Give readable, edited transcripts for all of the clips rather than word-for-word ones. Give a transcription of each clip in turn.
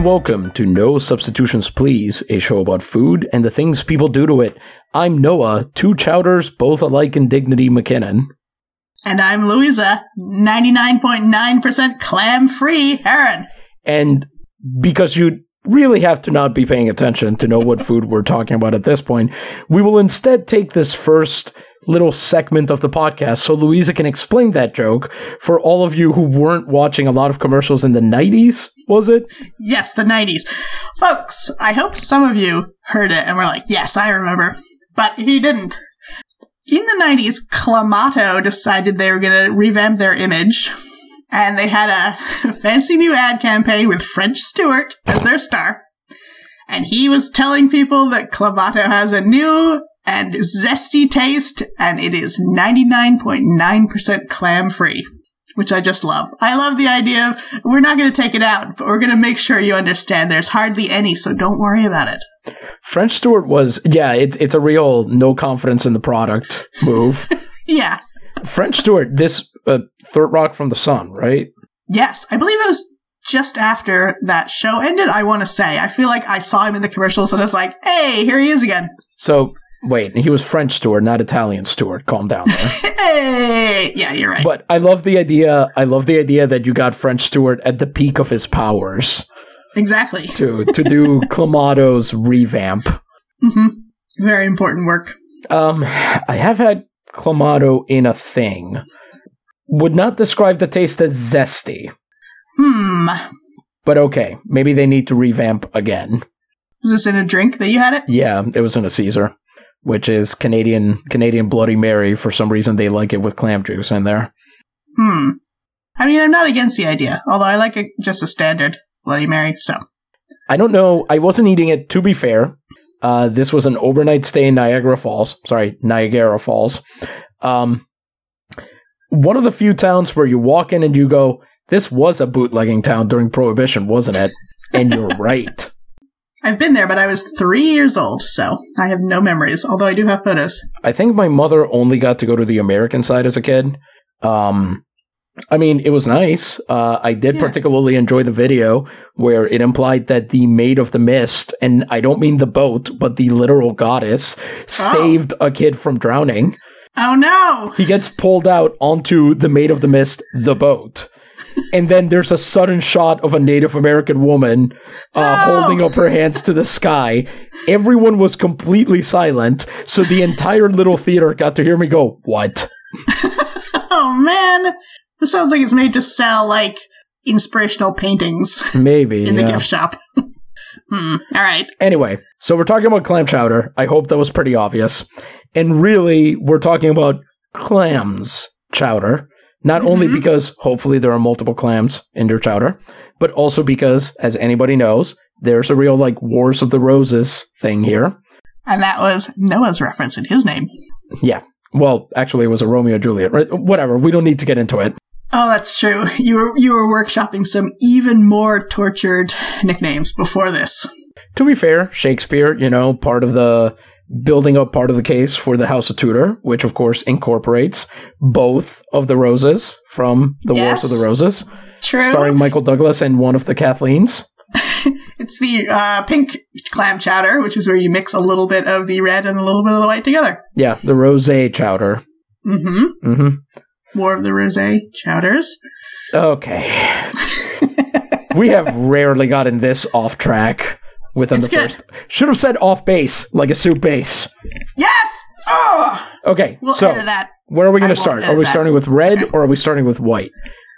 welcome to No Substitutions Please, a show about food and the things people do to it. I'm Noah, two chowders, both alike in dignity, McKinnon. And I'm Louisa, 99.9% clam-free Heron. And because you really have to not be paying attention to know what food we're talking about at this point, we will instead take this first little segment of the podcast so Louisa can explain that joke for all of you who weren't watching a lot of commercials in the 90s, was it? Yes, the 90s. Folks, I hope some of you heard it and were like, yes, I remember. But if you didn't, in the 90s, Clamato decided they were going to revamp their image, and they had a fancy new ad campaign with French Stewart as their star, and he was telling people that Clamato has a new and zesty taste, and it is 99.9% clam-free, which I just love. I love the idea of, we're not going to take it out, but we're going to make sure you understand there's hardly any, so don't worry about it. French Stewart was, it's a real no confidence in the product move. Yeah. French Stewart, this Third Rock from the Sun, right? Yes, I believe it was just after that show ended, I want to say. I feel like I saw him in the commercials and I was like, hey, here he is again. So, wait, he was French Stewart, not Italian Stewart. Calm down there. Hey! Yeah, you're right. But I love the idea that you got French Stewart at the peak of his powers. Exactly. To do Clamato's revamp. Mm-hmm. Very important work. I have had Clamato in a thing. Would not describe the taste as zesty. But okay, maybe they need to revamp again. Was this in a drink that you had it? Yeah, it was in a Caesar, which is Canadian Bloody Mary. For some reason, they like it with clam juice in there. I mean, I'm not against the idea, although I like it just a standard Bloody Mary, so. I don't know. I wasn't eating it, to be fair. This was an overnight stay in Niagara Falls. One of the few towns where you walk in and you go, this was a bootlegging town during Prohibition, wasn't it? And you're right. I've been there, but I was 3 years old, so I have no memories, although I do have photos. I think my mother only got to go to the American side as a kid. I mean, it was nice. I did particularly enjoy the video where it implied that the Maid of the Mist, and I don't mean the boat, but the literal goddess, saved a kid from drowning. Oh, no! He gets pulled out onto the Maid of the Mist, the boat. And then there's a sudden shot of a Native American woman holding up her hands to the sky. Everyone was completely silent, so the entire little theater got to hear me go, what? Oh, man! This sounds like it's made to sell, like, inspirational paintings. Maybe, in the gift shop. All right. Anyway, so we're talking about clam chowder. I hope that was pretty obvious. And really, we're talking about clams chowder. Not only because, hopefully, there are multiple clams in your chowder, but also because, as anybody knows, there's a real, like, Wars of the Roses thing here. And that was Noah's reference in his name. Yeah. Well, actually, it was a Romeo and Juliet. Right? Whatever. We don't need to get into it. Oh, that's true. You were workshopping some even more tortured nicknames before this. To be fair, Shakespeare, part of the case for the House of Tudor, which of course incorporates both of the Roses from the Wars of the Roses. True. Starring Michael Douglas and one of the Kathleens. It's the pink clam chowder, which is where you mix a little bit of the red and a little bit of the white together. Yeah, the rosé chowder. More of the rosé chowders. Okay. We have rarely gotten this off track. Within the first. Should have said off base, like a soup base. Yes! Oh! Okay, we'll so edit that. Where are we going to start? Are we starting with red or are we starting with white?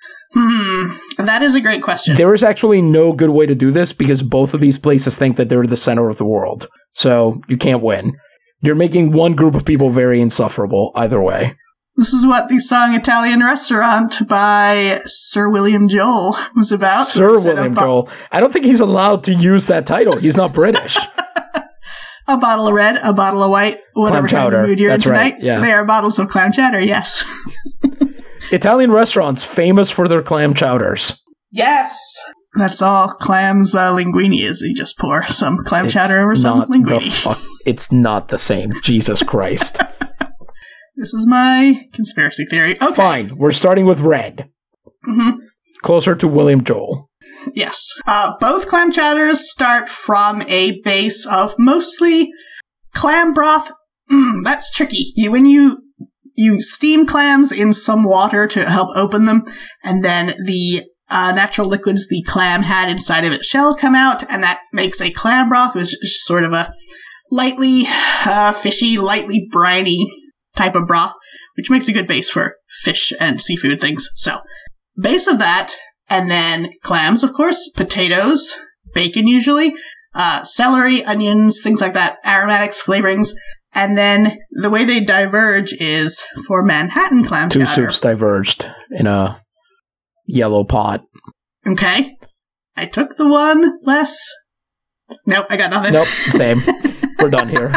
That is a great question. There is actually no good way to do this because both of these places think that they're the center of the world. So you can't win. You're making one group of people very insufferable either way. This is what the song Italian Restaurant by Sir William Joel was about. Sir William Joel. I don't think he's allowed to use that title. He's not British. A bottle of red, a bottle of white, whatever kind of mood you're in tonight. Right, yeah. They are bottles of clam chowder, yes. Italian restaurants famous for their clam chowders. Yes! That's all clams linguine is. You just pour some clam chowder over some linguine. It's not the same. Jesus Christ. This is my conspiracy theory. Okay. Fine. We're starting with red. Mm-hmm. Closer to William Joel. Yes. Both clam chowders start from a base of mostly clam broth. That's tricky. When you steam clams in some water to help open them, and then the natural liquids the clam had inside of its shell come out, and that makes a clam broth, which is sort of a lightly fishy, lightly briny type of broth, which makes a good base for fish and seafood things. So, base of that, and then clams, of course, potatoes, bacon usually, celery, onions, things like that, aromatics, flavorings. And then the way they diverge is for Manhattan clam chowder. Two soups diverged in a yellow pot. Okay. I took the one less. Nope, I got nothing. Nope, same. We're done here.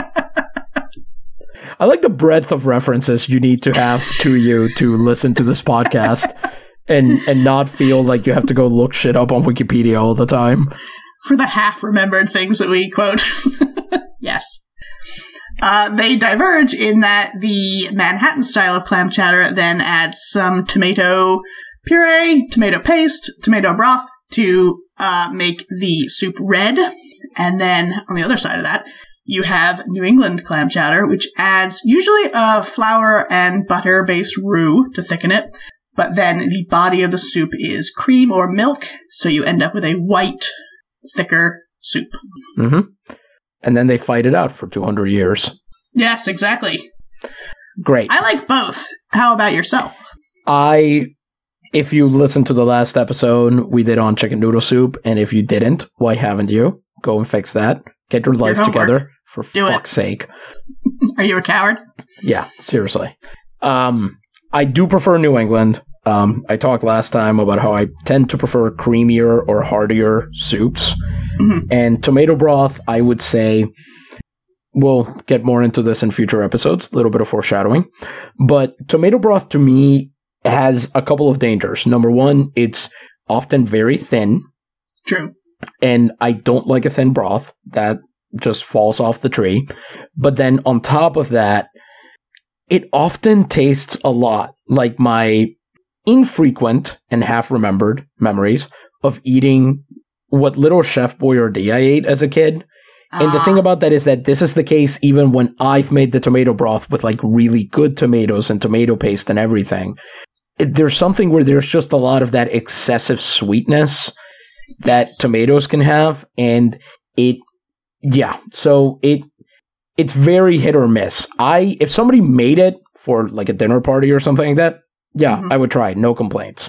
I like the breadth of references you need to have to you to listen to this podcast and not feel like you have to go look shit up on Wikipedia all the time. For the half-remembered things that we quote. Yes. They diverge in that the Manhattan style of clam chowder then adds some tomato puree, tomato paste, tomato broth to make the soup red. And then on the other side of that, you have New England clam chowder, which adds usually a flour and butter-based roux to thicken it. But then the body of the soup is cream or milk, so you end up with a white, thicker soup. Mm-hmm. And then they fight it out for 200 years. Yes, exactly. Great. I like both. How about yourself? If you listened to the last episode, we did on chicken noodle soup, and if you didn't, why haven't you? Go and fix that. Get your life together, for fuck's sake. Are you a coward? Yeah, seriously. I do prefer New England. I talked last time about how I tend to prefer creamier or heartier soups. Mm-hmm. And tomato broth, I would say, we'll get more into this in future episodes, a little bit of foreshadowing. But tomato broth, to me, has a couple of dangers. Number one, it's often very thin. True. And I don't like a thin broth. That just falls off the tree. But then on top of that, it often tastes a lot like my infrequent and half-remembered memories of eating what Little Chef Boyardee I ate as a kid. And the thing about that is that this is the case even when I've made the tomato broth with like really good tomatoes and tomato paste and everything. There's something where there's just a lot of that excessive sweetness that tomatoes can have. And so it's very hit or miss. If somebody made it for like a dinner party or something like that, I would try it. No complaints.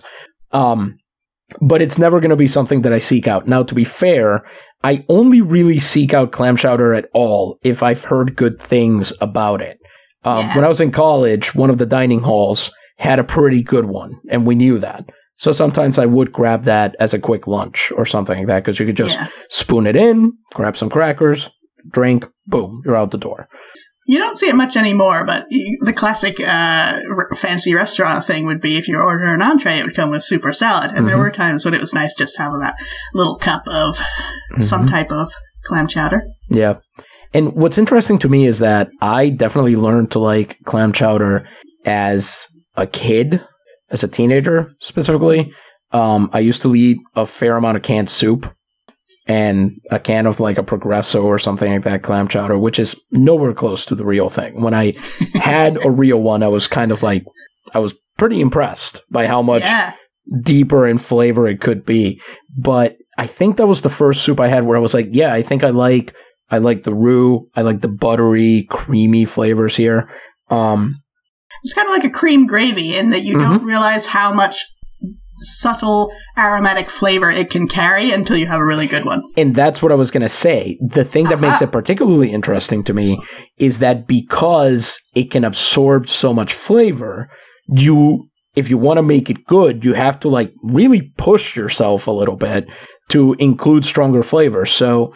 But it's never going to be something that I seek out. Now, to be fair, I only really seek out clam chowder at all if I've heard good things about it. When I was in college, one of the dining halls had a pretty good one, and we knew that. So sometimes I would grab that as a quick lunch or something like that, because you could just spoon it in, grab some crackers, drink, boom, you're out the door. You don't see it much anymore, but the classic fancy restaurant thing would be if you order an entree, it would come with soup or salad. And there were times when it was nice just having that little cup of some type of clam chowder. Yeah. And what's interesting to me is that I definitely learned to like clam chowder as a kid, as a teenager specifically. I used to eat a fair amount of canned soup. And a can of like a Progresso or something like that, clam chowder, which is nowhere close to the real thing. When I had a real one, I was kind of like, I was pretty impressed by how much deeper in flavor it could be. But I think that was the first soup I had where I was like, I think I like the roux. I like the buttery, creamy flavors here. It's kind of like a cream gravy in that you don't realize how much subtle aromatic flavor it can carry until you have a really good one. And that's what I was going to say. The thing that makes it particularly interesting to me is that because it can absorb so much flavor, if you want to make it good, you have to like really push yourself a little bit to include stronger flavors. So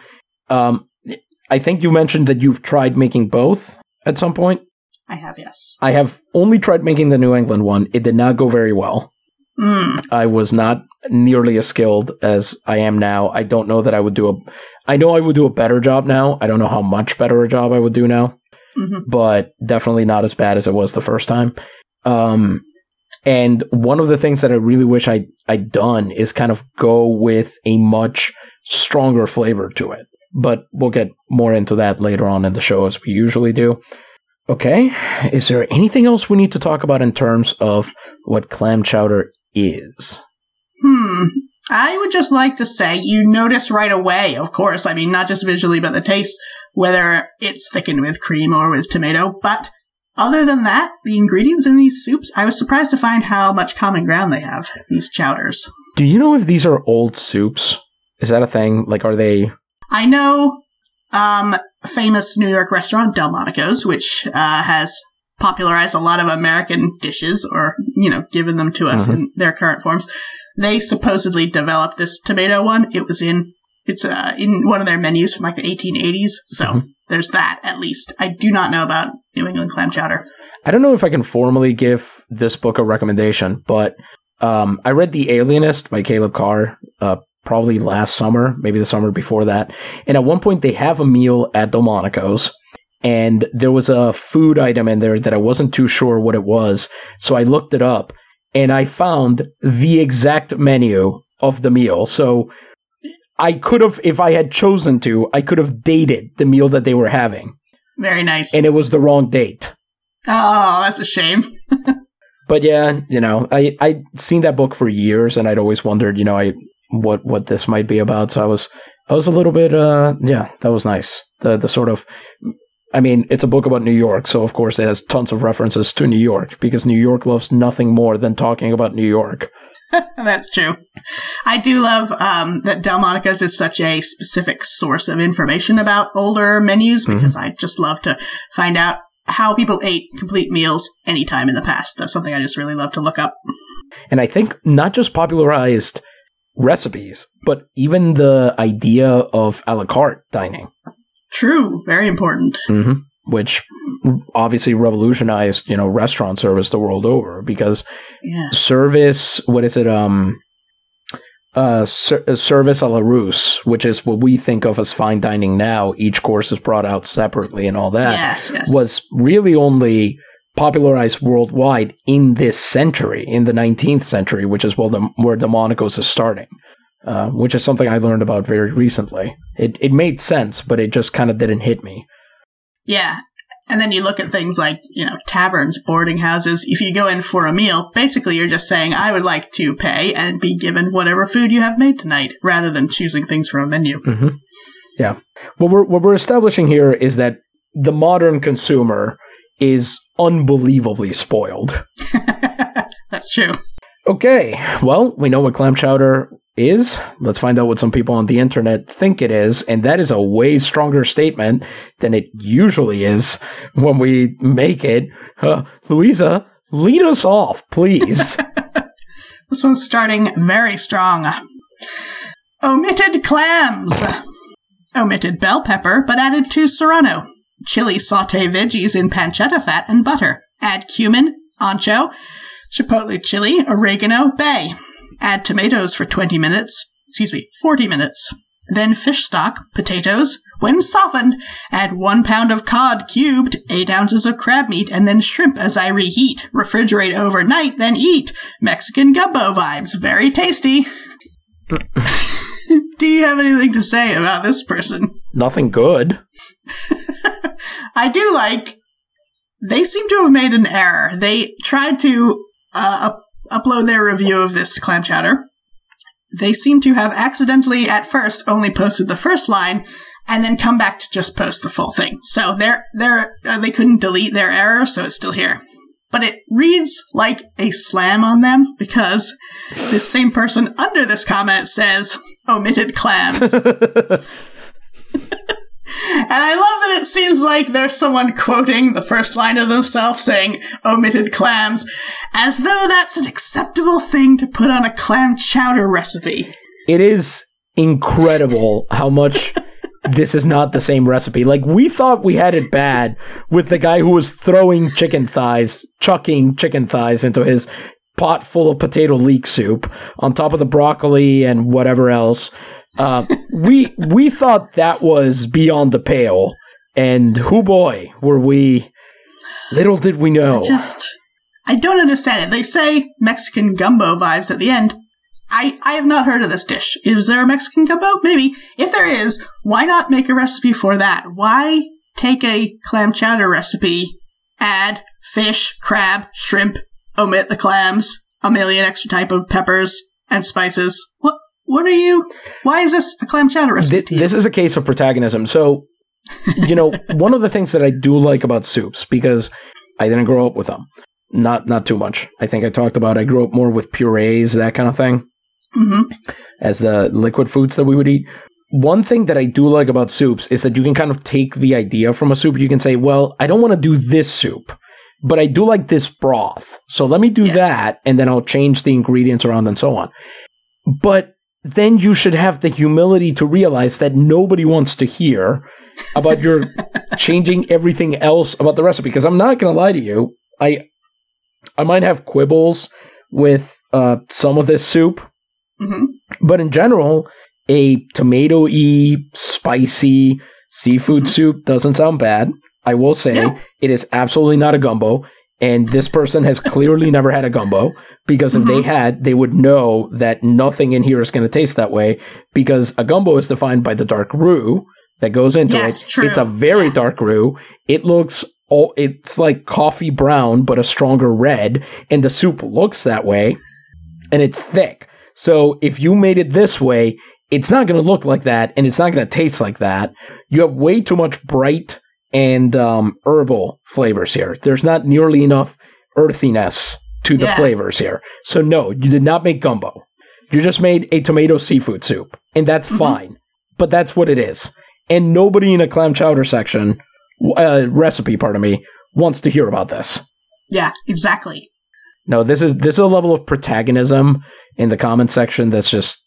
I think you mentioned that you've tried making both at some point. I have, yes. I have only tried making the New England one. It did not go very well. I was not nearly as skilled as I am now. I don't know that I would do I know I would do a better job now. I don't know how much better a job I would do now, but definitely not as bad as it was the first time. And one of the things that I really wish I I'd done is kind of go with a much stronger flavor to it. But we'll get more into that later on in the show, as we usually do. Okay, is there anything else we need to talk about in terms of what clam chowder is? I would just like to say you notice right away, of course, I mean, not just visually, but the taste, whether it's thickened with cream or with tomato. But other than that, the ingredients in these soups, I was surprised to find how much common ground they have, these chowders. Do you know if these are old soups? Is that a thing? Like, are they... I know famous New York restaurant Delmonico's, which has popularized a lot of American dishes, or, given them to us in their current forms. They supposedly developed this tomato one. It's in one of their menus from like the 1880s. So there's that, at least. I do not know about New England clam chowder. I don't know if I can formally give this book a recommendation, but I read The Alienist by Caleb Carr probably last summer, maybe the summer before that. And at one point, they have a meal at Delmonico's, and there was a food item in there that I wasn't too sure what it was. So I looked it up, and I found the exact menu of the meal. So I could have, if I had chosen to, I could have dated the meal that they were having. Very nice. And it was the wrong date. Oh, that's a shame. But yeah, I'd seen that book for years, and I'd always wondered, what this might be about. So I was a little bit, that was nice. The sort of, I mean, it's a book about New York, so of course it has tons of references to New York, because New York loves nothing more than talking about New York. That's true. I do love that Delmonico's is such a specific source of information about older menus, because I just love to find out how people ate complete meals anytime in the past. That's something I just really love to look up. And I think not just popularized recipes, but even the idea of a la carte dining. True. Very important. Which obviously revolutionized, restaurant service the world over, because service, what is it? Service a la Russe, which is what we think of as fine dining now. Each course is brought out separately and all that. Yes. Was really only popularized worldwide in this century, in the 19th century, which is where Delmonico's is starting, which is something I learned about very recently. It made sense, but it just kind of didn't hit me. Yeah. And then you look at things like, taverns, boarding houses. If you go in for a meal, basically you're just saying, I would like to pay and be given whatever food you have made tonight, rather than choosing things from a menu. Yeah. What we're establishing here is that the modern consumer is unbelievably spoiled. That's true. Okay, well, we know what clam chowder is. Let's find out what some people on the internet think it is, and that is a way stronger statement than it usually is when we make it. Louisa, lead us off, please. This one's starting very strong. Omitted clams. Omitted bell pepper, but added to serrano. Chili saute veggies in pancetta fat and butter. Add cumin, ancho, chipotle chili, oregano, bay. Add tomatoes for 40 minutes. Then fish stock, potatoes. When softened, add 1 pound of cod cubed, 8 ounces of crab meat, and then shrimp as I reheat. Refrigerate overnight, then eat. Mexican gumbo vibes. Very tasty. Do you have anything to say about this person? Nothing good. I do like, they seem to have made an error. They tried to upload their review of this clam chowder. They seem to have accidentally at first only posted the first line and then come back to just post the full thing. So they couldn't delete their error, so it's still here. But it reads like a slam on them, because this same person under this comment says, omitted clams. And I love that it seems like there's someone quoting the first line of themselves saying, omitted clams, as though that's an acceptable thing to put on a clam chowder recipe. It is incredible how much this is not the same recipe. Like, we thought we had it bad with the guy who was chucking chicken thighs into his pot full of potato leek soup on top of the broccoli and whatever else. We thought that was beyond the pale, and hoo boy, were we, little did we know. I don't understand it. They say Mexican gumbo vibes at the end. I have not heard of this dish. Is there a Mexican gumbo? Maybe. If there is, why not make a recipe for that? Why take a clam chowder recipe, add fish, crab, shrimp, omit the clams, a million extra type of peppers and spices? What are you? Why is this a clam chowder recipe? This is a case of protagonism. So, one of the things that I do like about soups, because I didn't grow up with them, not too much. I think I talked about I grew up more with purees, that kind of thing, as the liquid foods that we would eat. One thing that I do like about soups is that you can kind of take the idea from a soup. You can say, well, I don't want to do this soup, but I do like this broth. So let me do that, and then I'll change the ingredients around and so on. But then you should have the humility to realize that nobody wants to hear about your changing everything else about the recipe. Because I'm not going to lie to you, I might have quibbles with some of this soup, but in general, a tomato-y, spicy seafood soup doesn't sound bad. I will say it is absolutely not a gumbo. And this person has clearly never had a gumbo, because if they had, they would know that nothing in here is going to taste that way, because a gumbo is defined by the dark roux that goes into it. True. It's a very dark roux. It's like coffee brown, but a stronger red, and the soup looks that way, and it's thick. So if you made it this way, it's not going to look like that, and it's not going to taste like that. You have way too much bright and herbal flavors here. There's not nearly enough earthiness to the flavors here. So no, you did not make gumbo. You just made a tomato seafood soup, and that's fine. But that's what it is. And nobody in a clam chowder section, recipe, wants to hear about this. Yeah, exactly. No, this is a level of protagonism in the comment section that's just...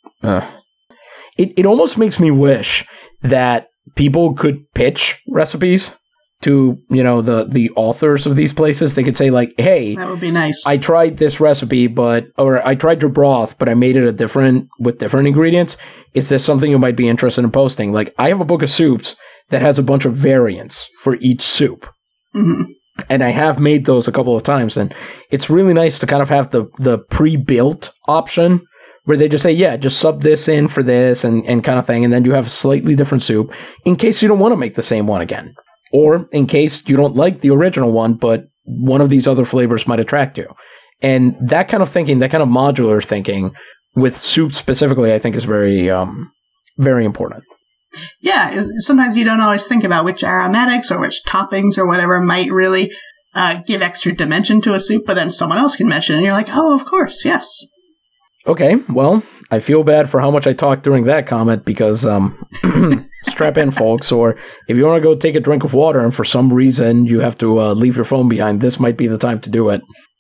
It almost makes me wish that people could pitch recipes to, the authors of these places. They could say, like, hey, that would be nice. I tried this recipe, or I tried your broth, but I made it with different ingredients. Is this something you might be interested in posting? Like, I have a book of soups that has a bunch of variants for each soup. And I have made those a couple of times, and it's really nice to kind of have the pre-built option, where they just say, yeah, just sub this in for this and kind of thing, and then you have a slightly different soup in case you don't want to make the same one again. Or in case you don't like the original one, but one of these other flavors might attract you. And that kind of thinking, that kind of modular thinking with soup specifically, I think is very, very important. Yeah, sometimes you don't always think about which aromatics or which toppings or whatever might really give extra dimension to a soup, but then someone else can mention it, and you're like, oh, of course, yes. Okay, well, I feel bad for how much I talked during that comment, because strap in, folks, or if you want to go take a drink of water and for some reason you have to leave your phone behind, this might be the time to do it.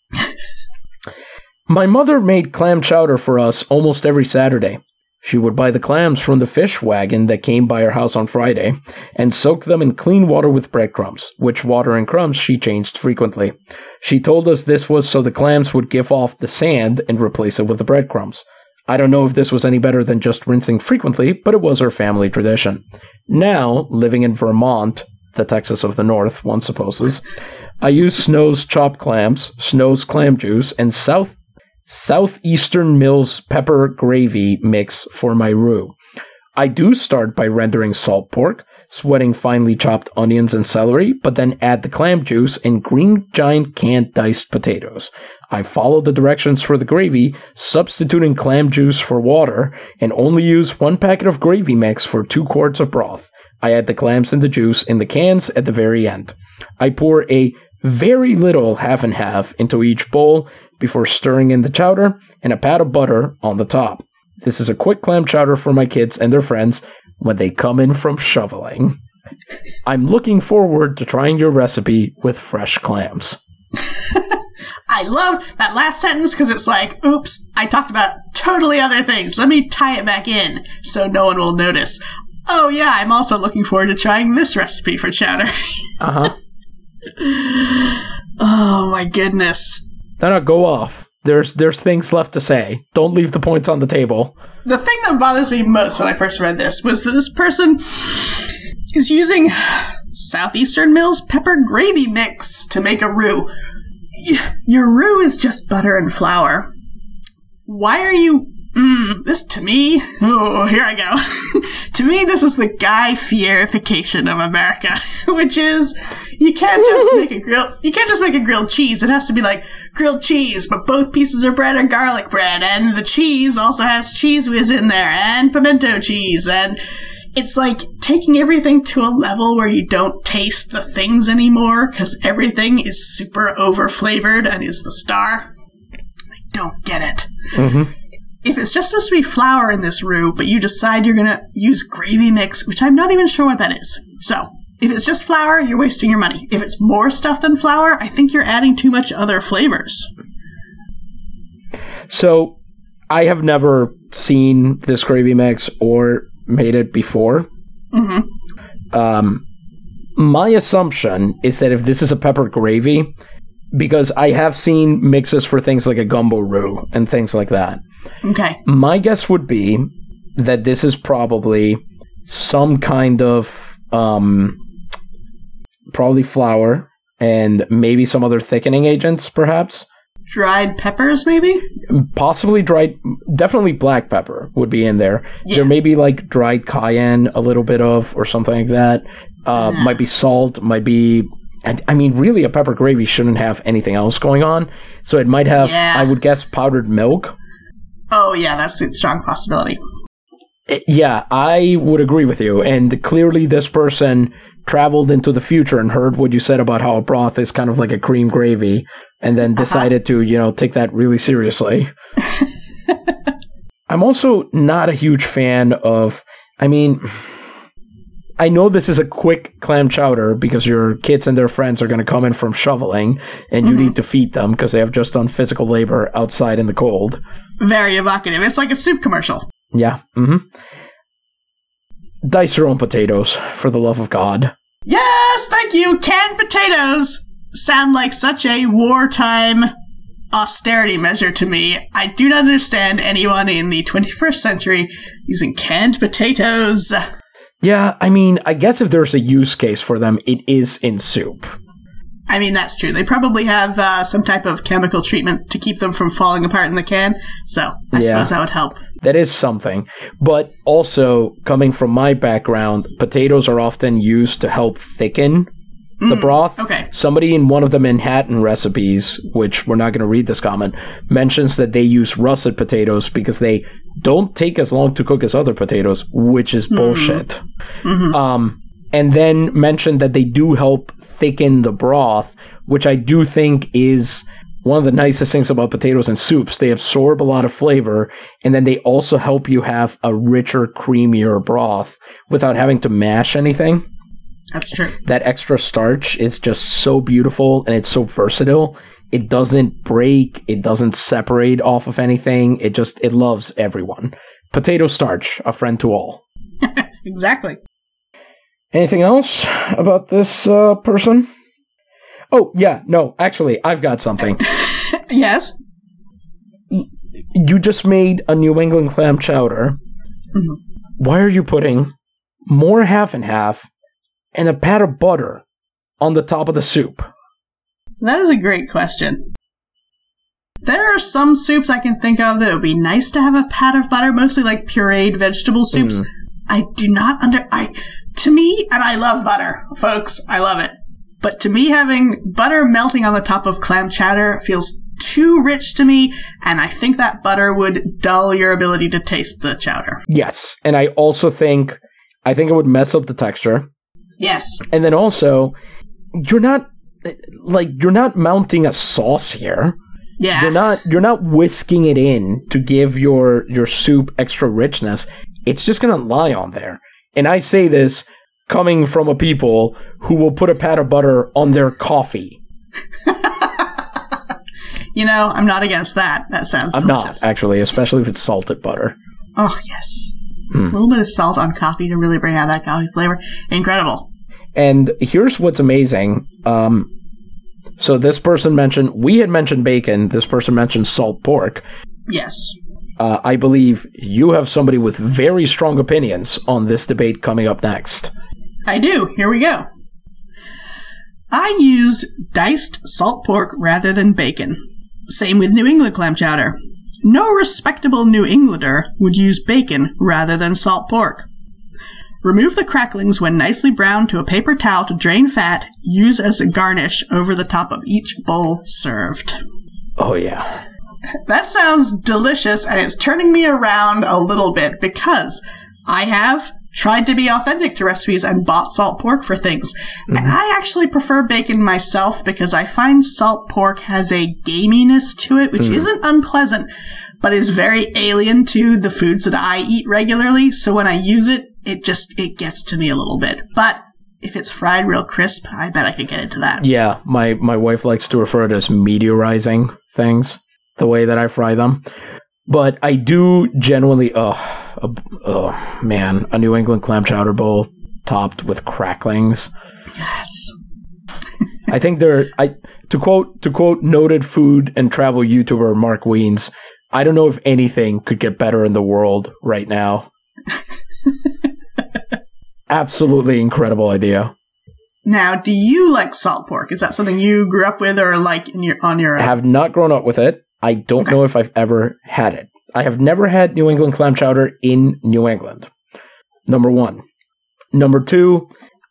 My mother made clam chowder for us almost every Saturday. She would buy the clams from the fish wagon that came by our house on Friday and soak them in clean water with breadcrumbs, which water and crumbs she changed frequently. She told us this was so the clams would give off the sand and replace it with the breadcrumbs. I don't know if this was any better than just rinsing frequently, but it was her family tradition. Now, living in Vermont, the Texas of the North, one supposes, I use Snow's chopped clams, Snow's clam juice, and Southeastern Mills pepper gravy mix for my roux. I do start by rendering salt pork, sweating finely chopped onions and celery, but then add the clam juice and green giant canned diced potatoes. I follow the directions for the gravy, substituting clam juice for water, and only use 1 packet of gravy mix for 2 quarts of broth. I add the clams and the juice in the cans at the very end. I pour a very little half and half into each bowl before stirring in the chowder and a pat of butter on the top. This is a quick clam chowder for my kids and their friends when they come in from shoveling. I'm looking forward to trying your recipe with fresh clams. I love that last sentence because it's like, oops, I talked about totally other things. Let me tie it back in so no one will notice. Oh yeah, I'm also looking forward to trying this recipe for chowder. Uh-huh. Oh my goodness. No, go off. There's things left to say. Don't leave the points on the table. The thing that bothers me most when I first read this was that this person is using Southeastern Mills pepper gravy mix to make a roux. Your roux is just butter and flour. Why are you This, to me, here I go. To me, this is the Guy Fierification of America, which is, you can't just make a grilled cheese. It has to be like grilled cheese, but both pieces of bread are garlic bread, and the cheese also has cheese whiz in there, and pimento cheese, and it's like taking everything to a level where you don't taste the things anymore, because everything is super over-flavored and is the star. I don't get it. Mm-hmm. If it's just supposed to be flour in this roux, but you decide you're going to use gravy mix, which I'm not even sure what that is. So, if it's just flour, you're wasting your money. If it's more stuff than flour, I think you're adding too much other flavors. So, I have never seen this gravy mix or made it before. Mm-hmm. My assumption is that if this is a pepper gravy, because I have seen mixes for things like a gumbo roux and things like that. Okay. My guess would be that this is probably some kind of probably flour and maybe some other thickening agents, perhaps. Dried peppers, maybe? Possibly dried, definitely black pepper would be in there. Yeah. There may be like dried cayenne, a little bit of, or something like that. Might be salt, might be... I mean, really, a pepper gravy shouldn't have anything else going on. So it might have, I would guess, powdered milk. Oh, yeah, that's a strong possibility. Yeah, I would agree with you. And clearly this person traveled into the future and heard what you said about how a broth is kind of like a cream gravy, and then decided to, take that really seriously. I'm also not a huge fan of, I know this is a quick clam chowder because your kids and their friends are going to come in from shoveling and you need to feed them because they have just done physical labor outside in the cold. Very evocative. It's like a soup commercial. Yeah. Mm-hmm. Dice your own potatoes, for the love of God. Yes, thank you. Canned potatoes sound like such a wartime austerity measure to me. I do not understand anyone in the 21st century using canned potatoes. Yeah, I guess if there's a use case for them, it is in soup. That's true. They probably have some type of chemical treatment to keep them from falling apart in the can, so I suppose that would help. That is something. But also, coming from my background, potatoes are often used to help thicken the broth. Okay. Somebody in one of the Manhattan recipes, which we're not going to read this comment, mentions that they use russet potatoes because they don't take as long to cook as other potatoes, which is bullshit. Mm-hmm. And then mentioned that they do help thicken the broth, which I do think is one of the nicest things about potatoes and soups. They absorb a lot of flavor, and then they also help you have a richer, creamier broth without having to mash anything. That's true. That extra starch is just so beautiful, and it's so versatile. It doesn't break. It doesn't separate off of anything. It loves everyone. Potato starch, a friend to all. Exactly. Anything else about this person? Oh, yeah. No, actually, I've got something. Yes? You just made a New England clam chowder. Mm-hmm. Why are you putting more half and half and a pat of butter on the top of the soup? That is a great question. There are some soups I can think of that it would be nice to have a pat of butter, mostly like pureed vegetable soups. I do not to me, and I love butter, folks, I love it. But to me, having butter melting on the top of clam chowder feels too rich to me, and I think that butter would dull your ability to taste the chowder. Yes, and I also think it would mess up the texture. Yes. And then also, you're not mounting a sauce here. Yeah. You're not whisking it in to give your soup extra richness. It's just going to lie on there. And I say this coming from a people who will put a pat of butter on their coffee. I'm not against that. That sounds delicious. I'm not, actually, especially if it's salted butter. Oh, yes. A little bit of salt on coffee to really bring out that coffee flavor. Incredible. And here's what's amazing. So this person we had mentioned bacon. This person mentioned salt pork. Yes. I believe you have somebody with very strong opinions on this debate coming up next. I do. Here we go. I used diced salt pork rather than bacon. Same with New England clam chowder. no respectable New Englander would use bacon rather than salt pork. Remove the cracklings when nicely browned to a paper towel to drain fat. Use as a garnish over the top of each bowl served. Oh, yeah. That sounds delicious, and it's turning me around a little bit because I have tried to be authentic to recipes and bought salt pork for things. Mm-hmm. And I actually prefer bacon myself because I find salt pork has a gaminess to it, which isn't unpleasant, but is very alien to the foods that I eat regularly. So when I use it, it gets to me a little bit. But if it's fried real crisp, I bet I could get into that. Yeah, my wife likes to refer to it as meteorizing things, the way that I fry them. But I do genuinely, man, a New England clam chowder bowl topped with cracklings. Yes. I think to quote noted food and travel YouTuber Mark Wiens, I don't know if anything could get better in the world right now. Absolutely incredible idea. Now, do you like salt pork? Is that something you grew up with or like on your own? I have not grown up with it. I don't know if I've ever had it. I have never had New England clam chowder in New England. Number one. Number two,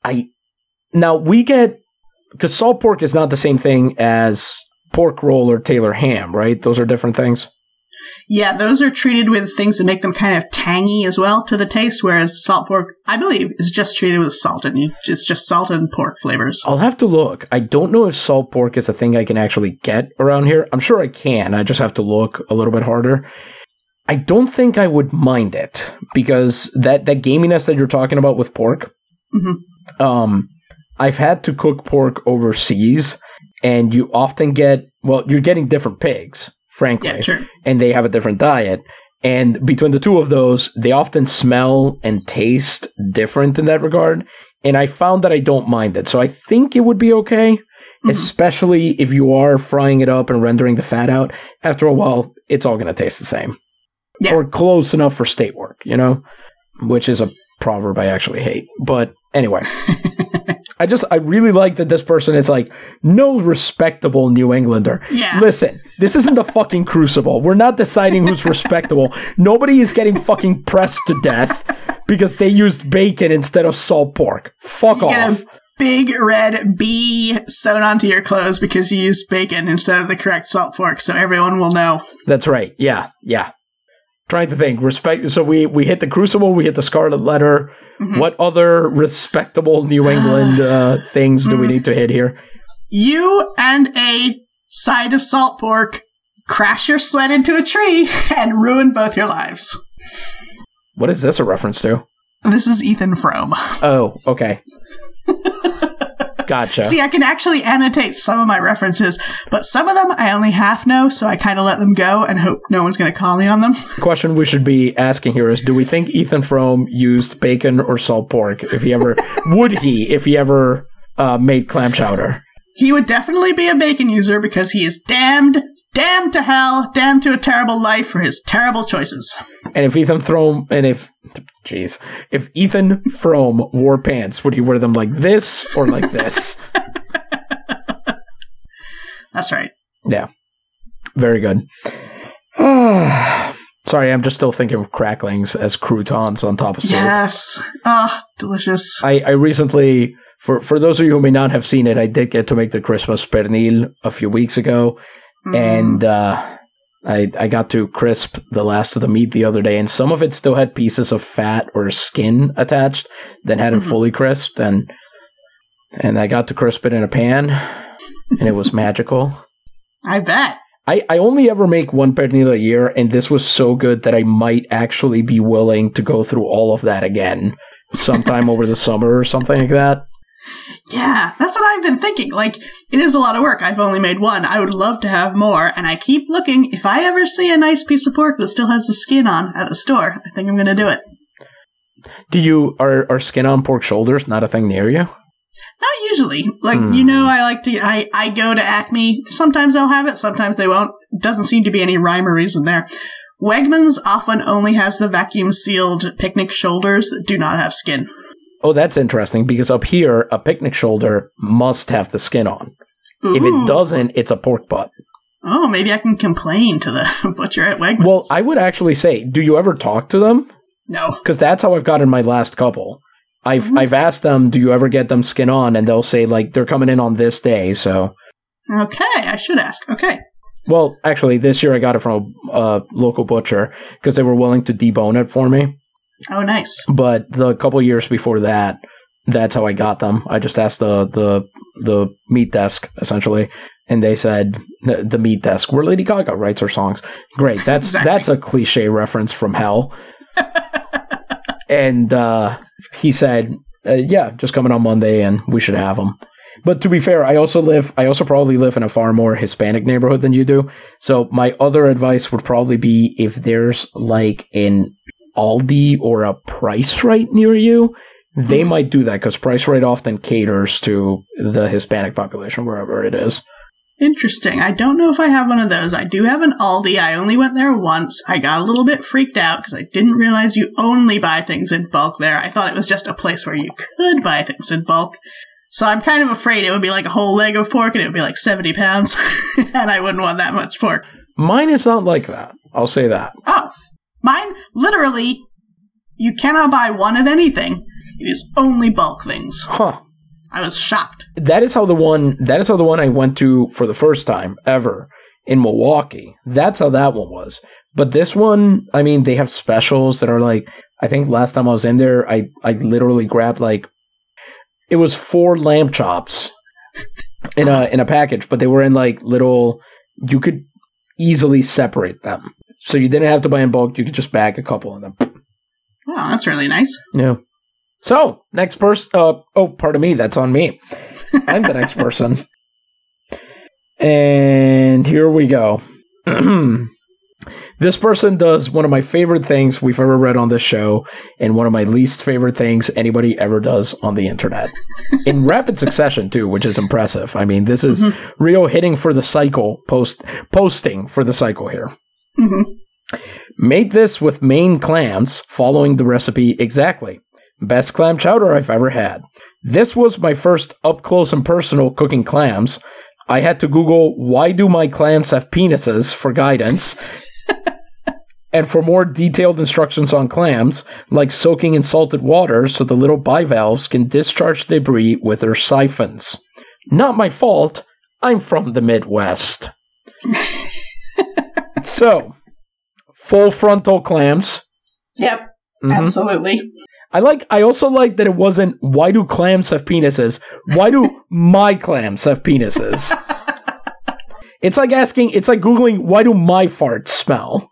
because salt pork is not the same thing as pork roll or Taylor ham, right? Those are different things. Yeah, those are treated with things that make them kind of tangy as well to the taste, whereas salt pork, I believe, is just treated with salt, and it's just salt and pork flavors. I'll have to look. I don't know if salt pork is a thing I can actually get around here. I'm sure I can. I just have to look a little bit harder. I don't think I would mind it, because that gaminess that you're talking about with pork, I've had to cook pork overseas, and you often you're getting different pigs. Frankly, yeah, sure. And they have a different diet. And between the two of those, they often smell and taste different in that regard. And I found that I don't mind it. So I think it would be okay, especially if you are frying it up and rendering the fat out. After a while, it's all going to taste the same. Yeah. Or close enough for state work, which is a proverb I actually hate. But anyway. I really like that this person is like, no respectable New Englander. Yeah. Listen, this isn't the fucking Crucible. We're not deciding who's respectable. Nobody is getting fucking pressed to death because they used bacon instead of salt pork. Fuck off. Get a big red B sewn onto your clothes because you used bacon instead of the correct salt pork, so everyone will know. That's right. Yeah. Trying to think. Respect. So we hit the Crucible, we hit the Scarlet Letter. What other respectable New England things do we need to hit here? You and a side of salt pork crash your sled into a tree and ruin both your lives. What is this a reference to? This is Ethan Frome. Oh, okay. Gotcha. See, I can actually annotate some of my references, but some of them I only half know, so I kind of let them go and hope no one's going to call me on them. The question we should be asking here is, do we think Ethan Frome used bacon or salt pork if he ever made clam chowder? He would definitely be a bacon user because he is damned to hell, damned to a terrible life for his terrible choices. And if Ethan Frome wore pants, would he wear them like this or like this? That's right. Yeah. Very good. Sorry, I'm just still thinking of cracklings as croutons on top of soup. Yes. Delicious. I recently, for those of you who may not have seen it, I did get to make the Christmas pernil a few weeks ago. And I got to crisp the last of the meat the other day, and some of it still had pieces of fat or skin attached that hadn't fully crisped, and I got to crisp it in a pan, and it was magical. I bet. I only ever make one pernil a year, and this was so good that I might actually be willing to go through all of that again sometime over the summer or something like that. Yeah, that's what I've been thinking. Like, it is a lot of work. I've only made one. I would love to have more, and I keep looking. If I ever see a nice piece of pork that still has the skin on at the store, I think I'm going to do it. Are skin on pork shoulders not a thing near you? Not usually. Like, I go to Acme. Sometimes they'll have it, sometimes they won't. Doesn't seem to be any rhyme or reason there. Wegmans often only has the vacuum-sealed picnic shoulders that do not have skin. Oh, that's interesting, because up here, a picnic shoulder must have the skin on. Ooh. If it doesn't, it's a pork butt. Oh, maybe I can complain to the butcher at Wegmans. Well, I would actually say, do you ever talk to them? No. Because that's how I've gotten my last couple. I've asked them, do you ever get them skin on? And they'll say, like, they're coming in on this day, so. Okay, I should ask. Okay. Well, actually, this year I got it from a local butcher because they were willing to debone it for me. Oh, nice. But the couple years before that, that's how I got them. I just asked the meat desk, essentially, and they said, the meat desk, where Lady Gaga writes her songs. Great, that's a cliche reference from hell. And he said, yeah, just coming on Monday, and we should have them. But to be fair, I also probably live in a far more Hispanic neighborhood than you do. So my other advice would probably be if there's like an Aldi or a Price Right near you, they might do that because Price Right often caters to the Hispanic population wherever it is. Interesting. I don't know if I have one of those. I do have an Aldi. I only went there once. I got a little bit freaked out because I didn't realize you only buy things in bulk there. I thought it was just a place where you could buy things in bulk. So I'm kind of afraid it would be like a whole leg of pork and it would be like 70 pounds. And I wouldn't want that much pork. Mine is not like that. I'll say that. Oh, mine, literally, you cannot buy one of anything. It is only bulk things. Huh. I was shocked. That is how the one I went to for the first time ever in Milwaukee. That's how that one was. But this one, I mean, they have specials that are like, I think last time I was in there, I literally grabbed like, it was 4 lamb chops in a package, but they were in like little, you could easily separate them. So you didn't have to buy in bulk, you could just bag a couple of them. Wow, that's really nice. Yeah. So, next person, pardon me, that's on me. I'm the next person. And here we go. This person does one of my favorite things we've ever read on this show, and one of my least favorite things anybody ever does on the internet. In rapid succession, too, which is impressive. I mean, this is Rio hitting for the cycle, posting for the cycle here. Mm-hmm. Made this with Maine clams, following the recipe exactly. Best clam chowder I've ever had. This was my first up-close and personal cooking clams. I had to Google, why do my clams have penises, for guidance. And for more detailed instructions on clams, like soaking in salted water so the little bivalves can discharge debris with their siphons. Not my fault. I'm from the Midwest. So, full frontal clams. Yep, absolutely. I also like that it wasn't, why do clams have penises? Why do my clams have penises? It's like Googling, why do my farts smell?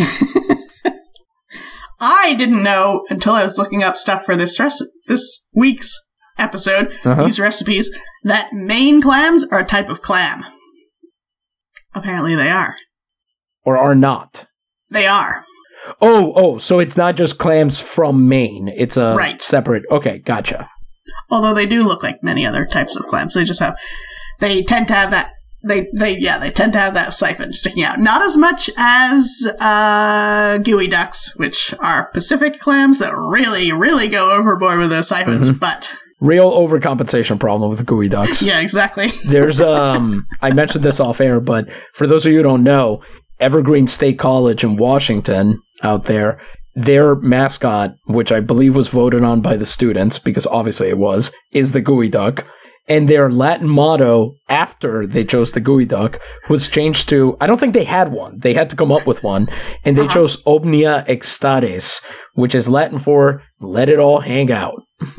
I didn't know until I was looking up stuff for this week's episode, these recipes, that Maine clams are a type of clam. Apparently they are. Or are not. They are. Oh, so it's not just clams from Maine. It's a separate... Okay, gotcha. Although they do look like many other types of clams. They tend to have that... They tend to have that siphon sticking out. Not as much as gooey ducks, which are Pacific clams that really, really go overboard with those siphons, but... Real overcompensation problem with gooey ducks. Yeah, exactly. There's, I mentioned this off air, but for those of you who don't know, Evergreen State College in Washington out there, their mascot, which I believe was voted on by the students, because obviously it was, is the gooey duck. And their Latin motto, after they chose the gooey duck, was changed to, I don't think they had one. They had to come up with one. And they chose Omnia Extatis, which is Latin for, let it all hang out.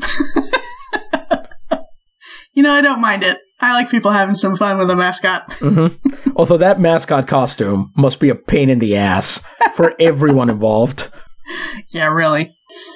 I don't mind it. I like people having some fun with a mascot. Although that mascot costume must be a pain in the ass for everyone involved. Yeah, really.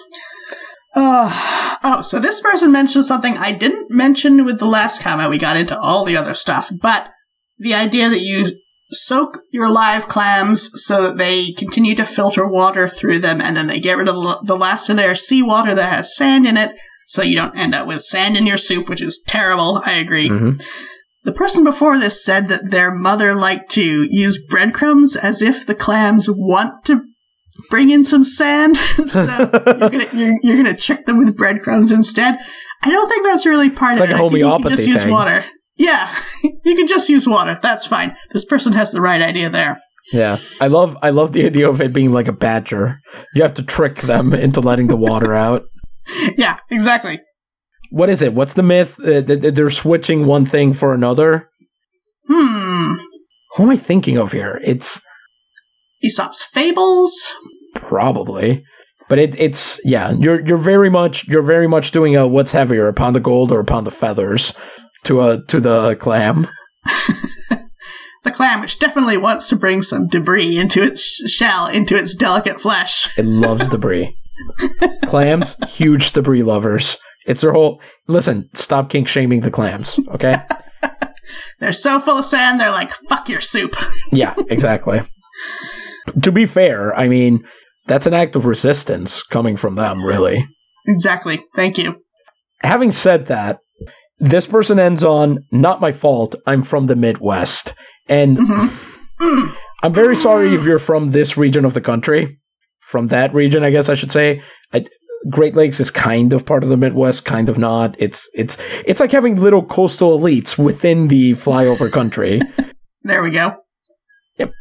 So this person mentioned something I didn't mention with the last comment. We got into all the other stuff, but the idea that you soak your live clams so that they continue to filter water through them, and then they get rid of the last of their seawater that has sand in it, so you don't end up with sand in your soup, which is terrible. I agree. The person before this said that their mother liked to use breadcrumbs as if the clams want to bring in some sand, so you're gonna trick them with breadcrumbs instead. I don't think that's really part of it. Like a homeopathy I think you can just use water. Yeah, you can just use water. That's fine. This person has the right idea there. Yeah, I love the idea of it being like a badger. You have to trick them into letting the water out. Yeah, exactly. What is it? What's the myth? They're switching one thing for another? Who am I thinking of here? It's Aesop's Fables? Probably. But it's yeah, you're very much doing a what's heavier, a pound of gold or a pound of feathers to the clam. The clam, which definitely wants to bring some debris into its shell, into its delicate flesh. It loves debris. Clams, huge debris lovers. It's their whole... Listen, stop kink shaming the clams, okay? They're so full of sand, they're like, fuck your soup. Yeah, exactly. To be fair, I mean, that's an act of resistance coming from them, really. Exactly. Thank you. Having said that, this person ends on, not my fault, I'm from the Midwest. And I'm very sorry if you're from this region of the country. From that region, I guess I should say. Great Lakes is kind of part of the Midwest, kind of not. It's like having little coastal elites within the flyover country. There we go. Yep.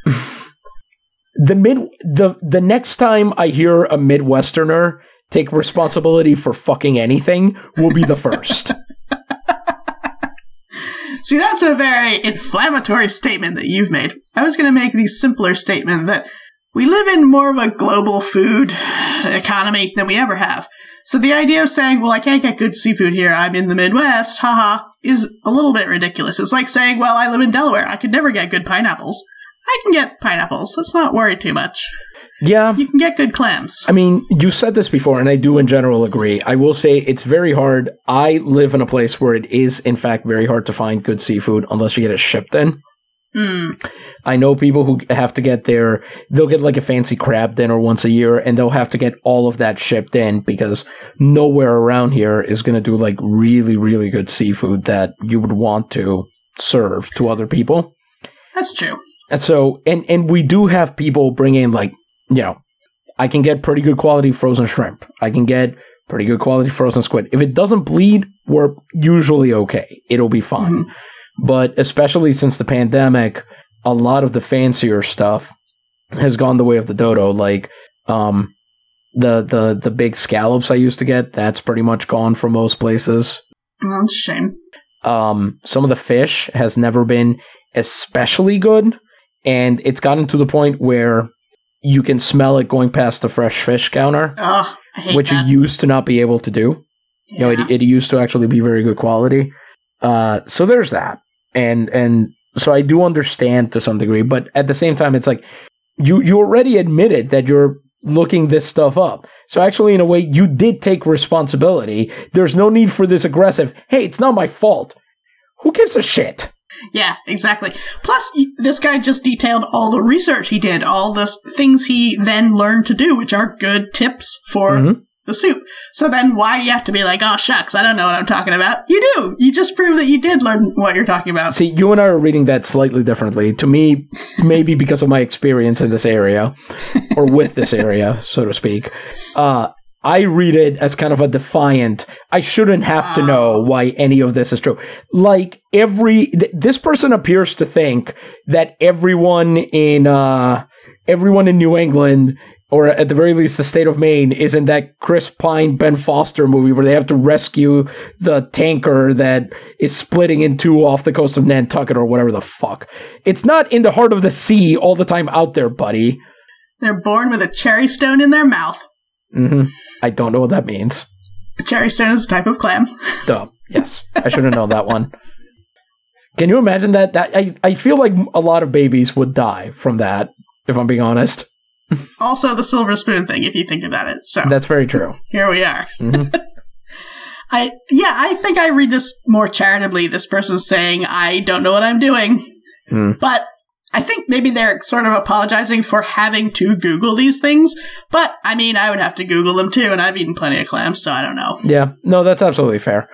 The next time I hear a Midwesterner take responsibility for fucking anything will be the first. See, that's a very inflammatory statement that you've made. I was going to make the simpler statement that we live in more of a global food economy than we ever have. So the idea of saying, well, I can't get good seafood here, I'm in the Midwest, haha, is a little bit ridiculous. It's like saying, well, I live in Delaware, I could never get good pineapples. I can get pineapples, let's not worry too much. Yeah. You can get good clams. I mean, you said this before, and I do in general agree. I will say it's very hard. I live in a place where it is, in fact, very hard to find good seafood unless you get it shipped in. I know people who have to they'll get like a fancy crab dinner once a year, and they'll have to get all of that shipped in because nowhere around here is going to do like really, really good seafood that you would want to serve to other people. That's true. And so, and we do have people bring in like, you know, I can get pretty good quality frozen shrimp. I can get pretty good quality frozen squid. If it doesn't bleed, we're usually okay. It'll be fine. But especially since the pandemic, a lot of the fancier stuff has gone the way of the dodo. Like the big scallops I used to get, that's pretty much gone from most places. Oh, it's a shame. Some of the fish has never been especially good, and it's gotten to the point where you can smell it going past the fresh fish counter, I hate which that. you used to not be able to do. Yeah. You know, it used to actually be very good quality. So there's that. And so I do understand to some degree, but at the same time, it's like you already admitted that you're looking this stuff up. So actually, in a way, you did take responsibility. There's no need for this aggressive, hey, it's not my fault. Who gives a shit? Yeah, exactly. Plus, this guy just detailed all the research he did, all the things he then learned to do, which are good tips for the soup. So then why do you have to be like, oh, shucks, I don't know what I'm talking about? You do. You just proved that you did learn what you're talking about. See, you and I are reading that slightly differently. To me, maybe because of my experience in this area, or with this area, so to speak, I read it as kind of a defiant, I shouldn't have to know why any of this is true. Like, this person appears to think that everyone in New England, or at the very least the state of Maine, is in that Chris Pine, Ben Foster movie where they have to rescue the tanker that is splitting in two off the coast of Nantucket or whatever the fuck. It's not in the heart of the sea all the time out there, buddy. They're born with a cherry stone in their mouth. I don't know what that means. A cherry stone is a type of clam. Duh. Yes. I should have known that one. Can you imagine that? I feel like a lot of babies would die from that, if I'm being honest. Also the silver spoon thing, if you think about it. So that's very true. Here we are. I think I read this more charitably. This person's saying, I don't know what I'm doing. But I think maybe they're sort of apologizing for having to Google these things. But, I mean, I would have to Google them too, and I've eaten plenty of clams, so I don't know. Yeah. No, that's absolutely fair.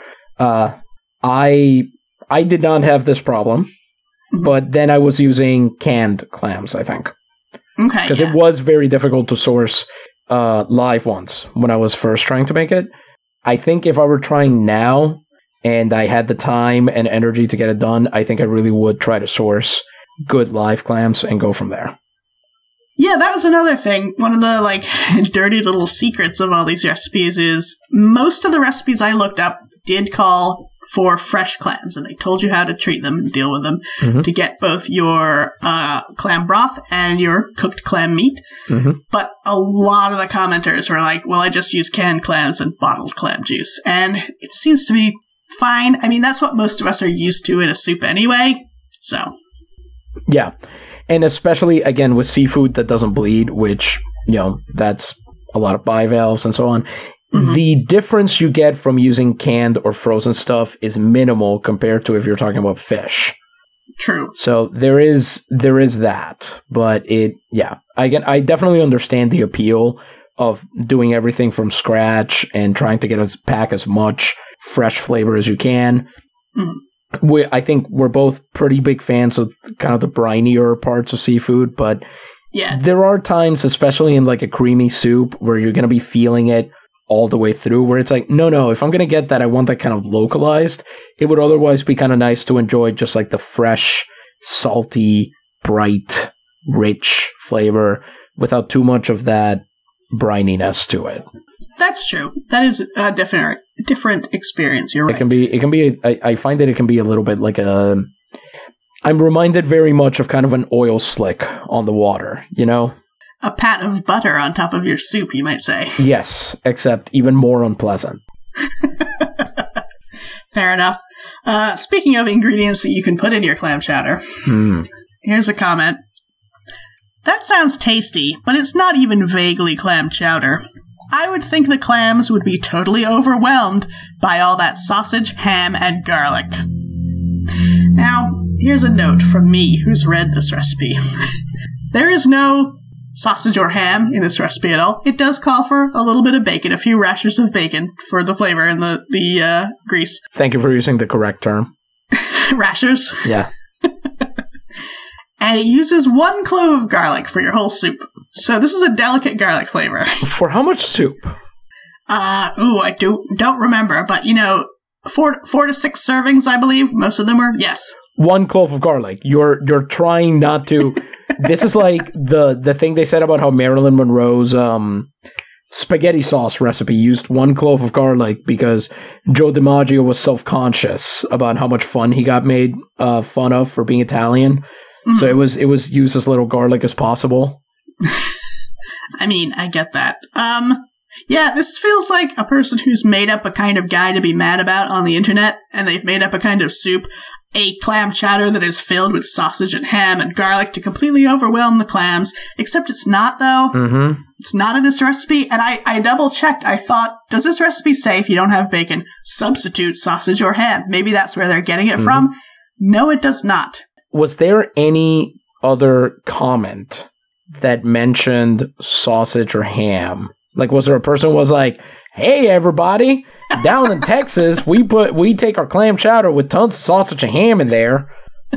I did not have this problem, but then I was using canned clams, I think. Okay. Because it was very difficult to source live ones when I was first trying to make it. I think if I were trying now, and I had the time and energy to get it done, I think I really would try to source good live clams and go from there. Yeah, that was another thing. One of the, dirty little secrets of all these recipes is most of the recipes I looked up did call for fresh clams, and they told you how to treat them and deal with them to get both your clam broth and your cooked clam meat. But a lot of the commenters were like, well, I just use canned clams and bottled clam juice. And it seems to be fine. I mean, that's what most of us are used to in a soup anyway, so... Yeah. And especially, again, with seafood that doesn't bleed, which, that's a lot of bivalves and so on. The difference you get from using canned or frozen stuff is minimal compared to if you're talking about fish. True. So there is that. But I definitely understand the appeal of doing everything from scratch and trying to pack as much fresh flavor as you can. I think we're both pretty big fans of kind of the brinier parts of seafood, but there are times, especially in like a creamy soup, where you're going to be feeling it all the way through, where it's like, no, if I'm going to get that, I want that kind of localized. It would otherwise be kind of nice to enjoy just like the fresh, salty, bright, rich flavor without too much of that brininess to it. That's true. That is a different experience. You're right. It can be. I find that it can be a little bit like I'm reminded very much of kind of an oil slick on the water, A pat of butter on top of your soup, you might say. Yes, except even more unpleasant. Fair enough. Speaking of ingredients that you can put in your clam chowder, here's a comment. That sounds tasty, but it's not even vaguely clam chowder. I would think the clams would be totally overwhelmed by all that sausage, ham, and garlic. Now, here's a note from me who's read this recipe. There is no sausage or ham in this recipe at all. It does call for a little bit of bacon, a few rashers of bacon for the flavor and the grease. Thank you for using the correct term. Rashers? Yeah. And it uses 1 clove of garlic for your whole soup. So this is a delicate garlic flavor. For how much soup? I don't remember, but 4 to 6 servings, I believe. Most of them were, yes. 1 clove of garlic. You're trying not to. This is like the thing they said about how Marilyn Monroe's spaghetti sauce recipe used 1 clove of garlic because Joe DiMaggio was self-conscious about how much fun he got made fun of for being Italian. So it was used as little garlic as possible. I mean, I get that. This feels like a person who's made up a kind of guy to be mad about on the internet, and they've made up a kind of soup, a clam chowder that is filled with sausage and ham and garlic to completely overwhelm the clams, except it's not, though. It's not in this recipe, and I double-checked. I thought, does this recipe say if you don't have bacon, substitute sausage or ham? Maybe that's where they're getting it from. No, it does not. Was there any other comment that mentioned sausage or ham? Like, was there a person who was like, hey, everybody, down in Texas, we take our clam chowder with tons of sausage and ham in there.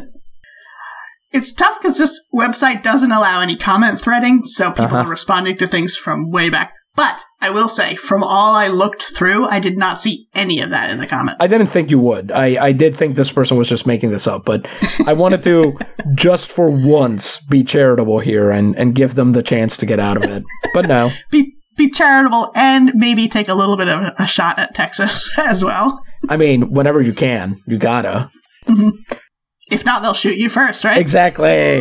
It's tough because this website doesn't allow any comment threading, so people are responding to things from way back. But I will say, from all I looked through, I did not see any of that in the comments. I didn't think you would. I did think this person was just making this up, but I wanted to, just for once, be charitable here and give them the chance to get out of it. But no. Be charitable and maybe take a little bit of a shot at Texas as well. I mean, whenever you can, you gotta. If not, they'll shoot you first, right? Exactly.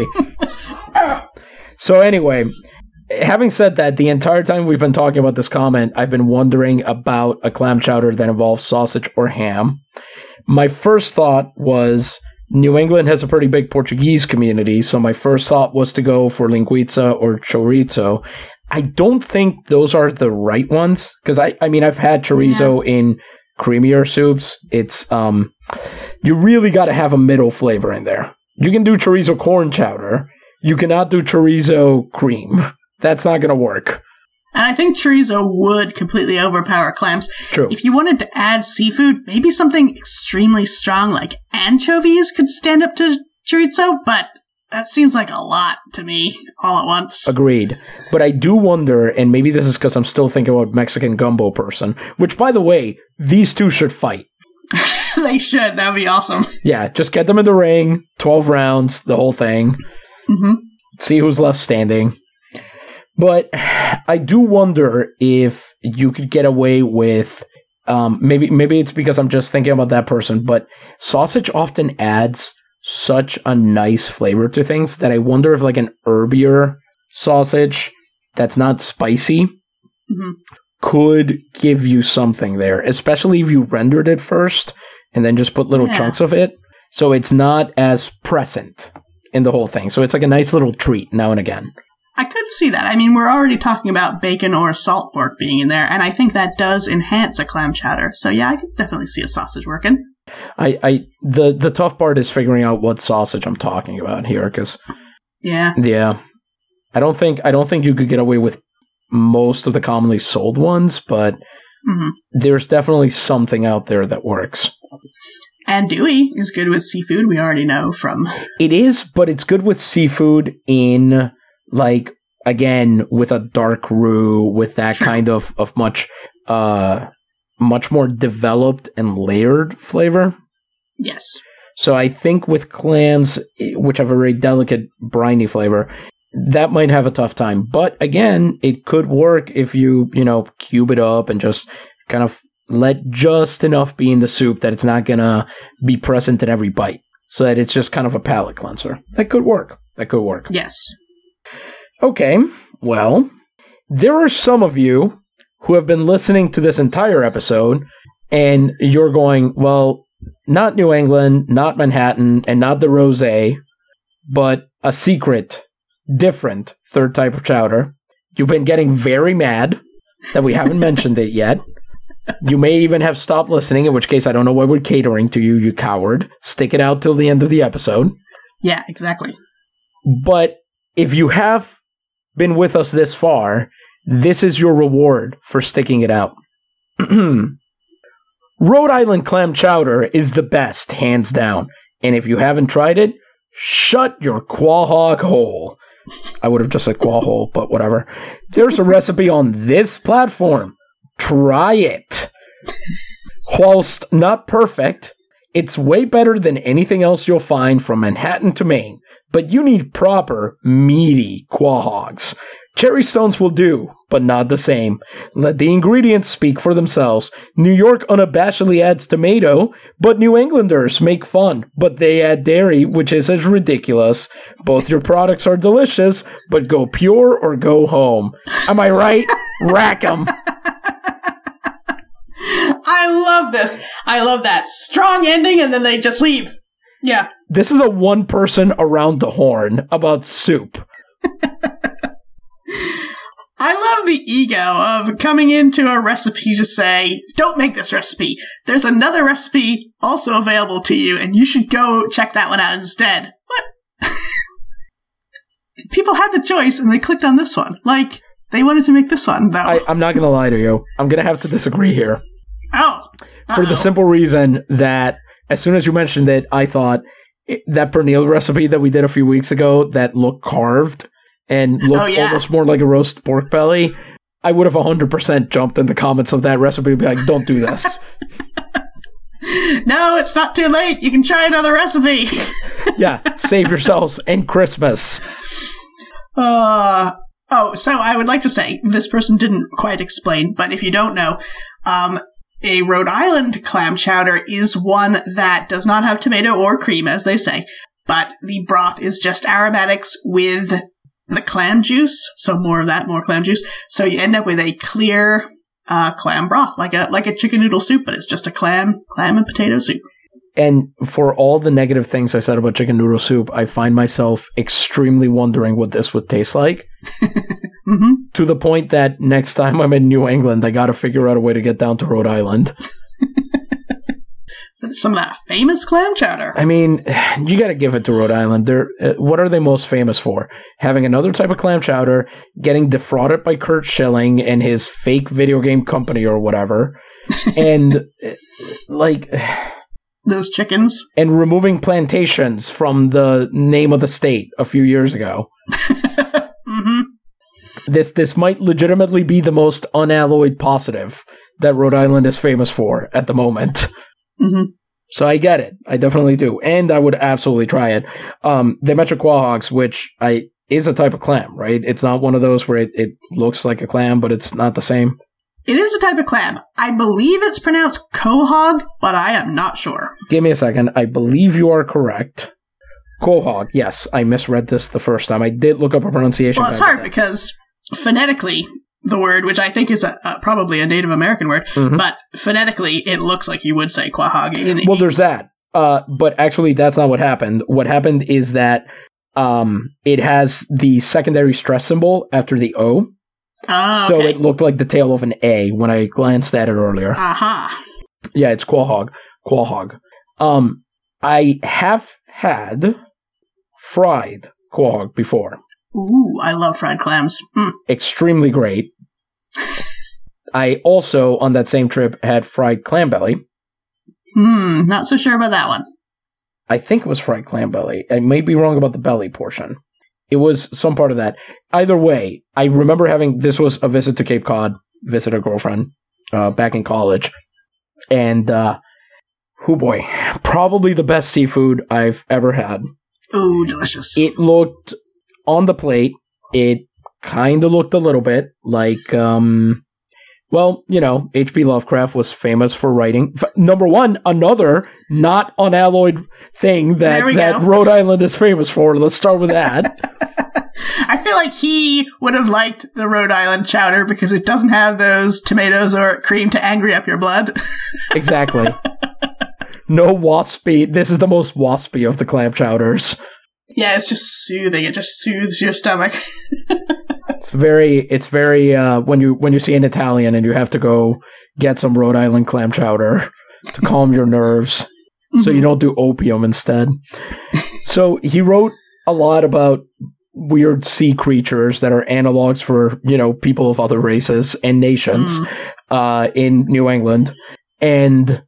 So anyway, having said that, the entire time we've been talking about this comment, I've been wondering about a clam chowder that involves sausage or ham. My first thought was New England has a pretty big Portuguese community, so my first thought was to go for linguiça or chorizo. I don't think those are the right ones, because I mean, I've had chorizo in creamier soups. It's, you really got to have a middle flavor in there. You can do chorizo corn chowder. You cannot do chorizo cream. That's not going to work. And I think chorizo would completely overpower clams. True. If you wanted to add seafood, maybe something extremely strong like anchovies could stand up to chorizo, but that seems like a lot to me all at once. Agreed. But I do wonder, and maybe this is because I'm still thinking about Mexican gumbo person, which, by the way, these two should fight. They should. That would be awesome. Yeah, just get them in the ring, 12 rounds, the whole thing. Mm-hmm. See who's left standing. But I do wonder if you could get away with, maybe it's because I'm just thinking about that person, but sausage often adds such a nice flavor to things that I wonder if like an herbier sausage that's not spicy could give you something there, especially if you rendered it first and then just put little chunks of it. So it's not as present in the whole thing. So it's like a nice little treat now and again. I could see that. I mean, we're already talking about bacon or salt pork being in there, and I think that does enhance a clam chowder. So yeah, I could definitely see a sausage working. The tough part is figuring out what sausage I'm talking about here, because yeah, I don't think you could get away with most of the commonly sold ones, but there's definitely something out there that works. Andouille is good with seafood. We already know from it is, but it's good with seafood in like again with a dark roux with that kind of much more developed and layered flavor. Yes. So I think with clams, which have a very delicate briny flavor, that might have a tough time. But again, it could work if you cube it up and just kind of let just enough be in the soup that it's not going to be present in every bite. So that it's just kind of a palate cleanser. That could work. Yes. Okay, well, there are some of you who have been listening to this entire episode, and you're going, well, not New England, not Manhattan, and not the rosé, but a secret, different third type of chowder. You've been getting very mad that we haven't mentioned it yet. You may even have stopped listening, in which case I don't know why we're catering to you, you coward. Stick it out till the end of the episode. Yeah, exactly. But if you have been with us this far, this is your reward for sticking it out. Rhode Island clam chowder is the best, hands down. And if you haven't tried it, shut your quahog hole. I would have just said quaw hole, but whatever. There's a recipe on this platform. Try it. Whilst not perfect, it's way better than anything else you'll find from Manhattan to Maine. But you need proper, meaty quahogs. Cherry stones will do, but not the same. Let the ingredients speak for themselves. New York unabashedly adds tomato, but New Englanders make fun, but they add dairy, which is as ridiculous. Both your products are delicious, but go pure or go home. Am I right? Rack 'em. I love this. I love that strong ending, and then they just leave. Yeah. This is a one person around the horn about soup. I love the ego of coming into a recipe to say, don't make this recipe. There's another recipe also available to you, and you should go check that one out instead. What? People had the choice, and they clicked on this one. Like, they wanted to make this one, though. I'm not going to lie to you. I'm going to have to disagree here. Oh. For the simple reason that as soon as you mentioned it, I thought that pernil recipe that we did a few weeks ago that looked carved and looked almost more like a roast pork belly, I would have 100% jumped in the comments of that recipe and be like, don't do this. No, it's not too late. You can try another recipe. Yeah, save yourselves and Christmas. So I would like to say, this person didn't quite explain, but if you don't know, a Rhode Island clam chowder is one that does not have tomato or cream, as they say, but the broth is just aromatics with the clam juice, so more of that, more clam juice. So you end up with a clear clam broth, like a chicken noodle soup, but it's just a clam and potato soup. And for all the negative things I said about chicken noodle soup, I find myself extremely wondering what this would taste like. Mm-hmm. To the point that next time I'm in New England, I got to figure out a way to get down to Rhode Island. Some of that famous clam chowder. I mean, you got to give it to Rhode Island. What are they most famous for? Having another type of clam chowder, getting defrauded by Curt Schilling and his fake video game company or whatever, and like those chickens, and removing plantations from the name of the state a few years ago. Mm-hmm. This might legitimately be the most unalloyed positive that Rhode Island is famous for at the moment. Mm-hmm. So I get it. I definitely do. And I would absolutely try it. They mentioned quahogs, which is a type of clam, right? It's not one of those where it looks like a clam, but it's not the same. It is a type of clam. I believe it's pronounced quahog, but I am not sure. Give me a second. I believe you are correct. Quahog. Yes, I misread this the first time. I did look up a pronunciation. Well, it's hard because phonetically, the word, which I think is probably a Native American word, but phonetically, it looks like you would say quahog. Well, there's that. But actually, that's not what happened. What happened is that it has the secondary stress symbol after the O. Oh, okay. So it looked like the tail of an A when I glanced at it earlier. Aha. Yeah, it's quahog. Quahog. I have had fried quahog before. Ooh, I love fried clams. Extremely great. I also, on that same trip, had fried clam belly. Not so sure about that one. I think it was fried clam belly. I may be wrong about the belly portion. It was some part of that. Either way, I remember this was a visit to Cape Cod, visit a girlfriend, back in college. And, boy, probably the best seafood I've ever had. Ooh, delicious. It looked, on the plate, it kind of looked a little bit like, well, H.P. Lovecraft was famous for writing. Number one, another not unalloyed thing that Rhode Island is famous for. Let's start with that. I feel like he would have liked the Rhode Island chowder because it doesn't have those tomatoes or cream to angry up your blood. Exactly. No waspy. This is the most waspy of the clam chowders. Yeah, it's just soothing. It just soothes your stomach. It's very when you see an Italian and you have to go get some Rhode Island clam chowder to calm your nerves, so you don't do opium instead. So he wrote a lot about weird sea creatures that are analogs for people of other races and nations in New England, and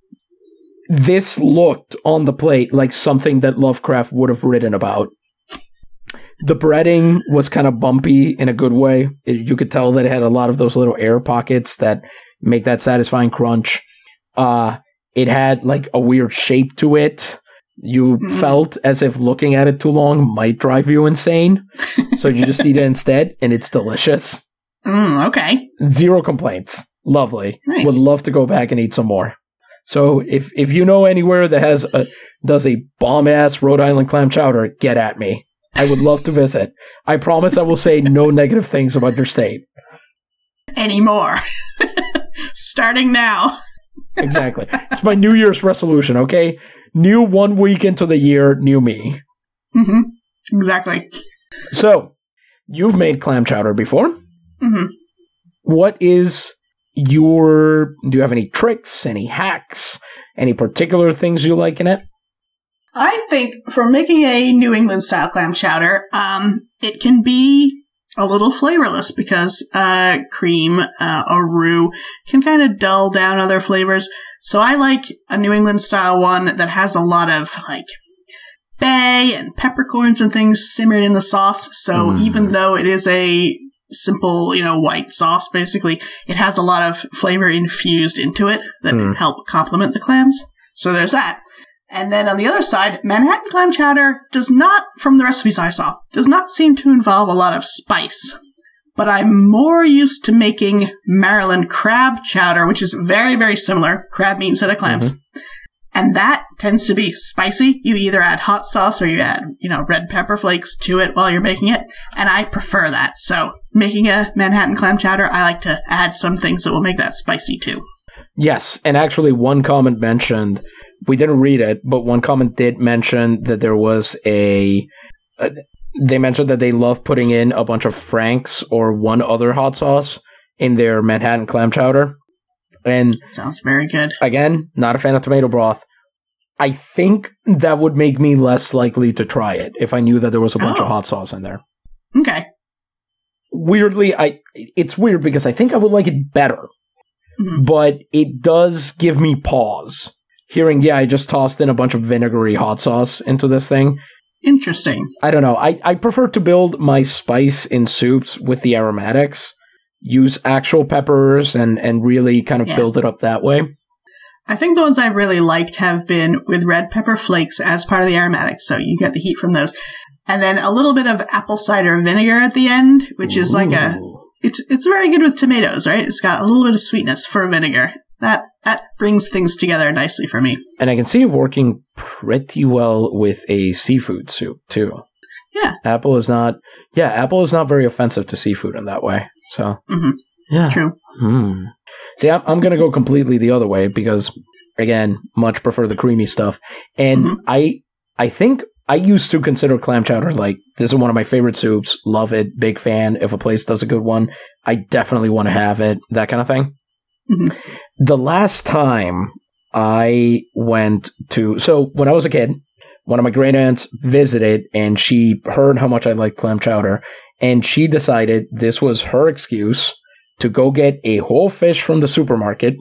this looked on the plate like something that Lovecraft would have written about. The breading was kind of bumpy in a good way. You could tell that it had a lot of those little air pockets that make that satisfying crunch. It had like a weird shape to it. You felt as if looking at it too long might drive you insane. So you just eat it instead, and it's delicious. Okay. Zero complaints. Lovely. Nice. Would love to go back and eat some more. So if you know anywhere that does a bomb-ass Rhode Island clam chowder, get at me. I would love to visit. I promise I will say no negative things about your state. Anymore. Starting now. Exactly. It's my New Year's resolution, okay? New 1 week into the year, new me. Exactly. So, you've made clam chowder before. What is do you have any tricks, any hacks, any particular things you like in it? I think for making a New England style clam chowder, it can be a little flavorless because cream or roux can kind of dull down other flavors. So I like a New England style one that has a lot of like bay and peppercorns and things simmered in the sauce. So even though it is a simple, white sauce, basically, it has a lot of flavor infused into it that can help complement the clams. So there's that. And then on the other side, Manhattan clam chowder does not, from the recipes I saw, does not seem to involve a lot of spice. But I'm more used to making Maryland crab chowder, which is very, very similar. Crab meat instead of clams. And that tends to be spicy. You either add hot sauce or you add, red pepper flakes to it while you're making it. And I prefer that. So making a Manhattan clam chowder, I like to add some things that will make that spicy too. Yes. And actually one comment mentioned, we didn't read it, but one comment did mention that there was they mentioned that they love putting in a bunch of Frank's or one other hot sauce in their Manhattan clam chowder. And sounds very good. Again, not a fan of tomato broth. I think that would make me less likely to try it if I knew that there was a bunch of hot sauce in there. Okay. Weirdly, it's weird because I think I would like it better. But it does give me pause. Hearing, I just tossed in a bunch of vinegary hot sauce into this thing. Interesting. I don't know. I prefer to build my spice in soups with the aromatics. Use actual peppers and really kind of build it up that way. I think the ones I've really liked have been with red pepper flakes as part of the aromatics, so you get the heat from those. And then a little bit of apple cider vinegar at the end, which is like it's very good with tomatoes, right? It's got a little bit of sweetness for vinegar. That brings things together nicely for me. And I can see it working pretty well with a seafood soup, too. Yeah. Apple is not very offensive to seafood in that way. So, yeah. True. See, I'm going to go completely the other way because, again, much prefer the creamy stuff. And I think I used to consider clam chowder like, this is one of my favorite soups. Love it. Big fan. If a place does a good one, I definitely want to have it. That kind of thing. The last time I went to... So, when I was a kid, one of my great aunts visited, and she heard how much I liked clam chowder, and she decided this was her excuse to go get a whole fish from the supermarket,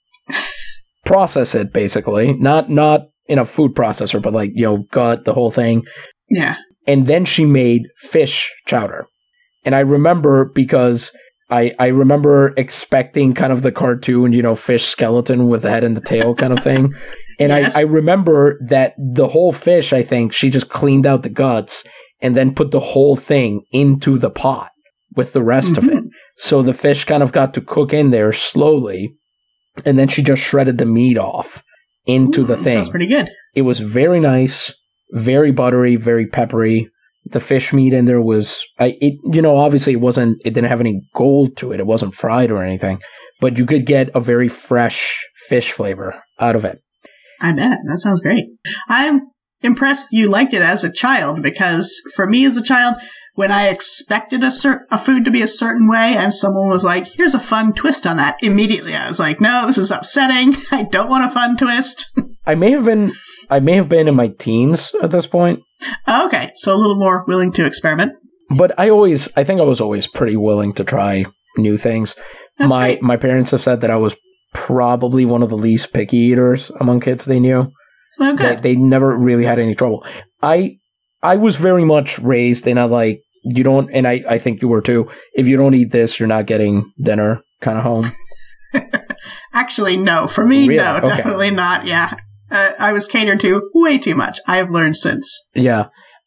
process it, basically. Not in a food processor, but like, gut, the whole thing. Yeah. And then she made fish chowder. And I remember because I remember expecting kind of the cartoon, fish skeleton with the head and the tail kind of thing. And yes. I remember that the whole fish, I think, she just cleaned out the guts and then put the whole thing into the pot with the rest of it. So the fish kind of got to cook in there slowly. And then she just shredded the meat off into the thing. Sounds pretty good. It was very nice, very buttery, very peppery. The fish meat in there was, obviously it didn't have any gold to it. It wasn't fried or anything, but you could get a very fresh fish flavor out of it. I bet. That sounds great. I'm impressed you liked it as a child, because for me as a child, when I expected a food to be a certain way and someone was like, here's a fun twist on that, immediately I was like, no, this is upsetting. I don't want a fun twist. I may have been in my teens at this point. Oh, okay, so a little more willing to experiment. But I think I was always pretty willing to try new things. That's great. My parents have said that I was probably one of the least picky eaters among kids they knew. Oh, good. They never really had any trouble. I was very much raised in a like, you don't, and I think you were too, if you don't eat this, you're not getting dinner kind of home. Actually, no. For me, really? No, okay. Definitely not. Yeah. I was catered to way too much. I have learned since. Yeah.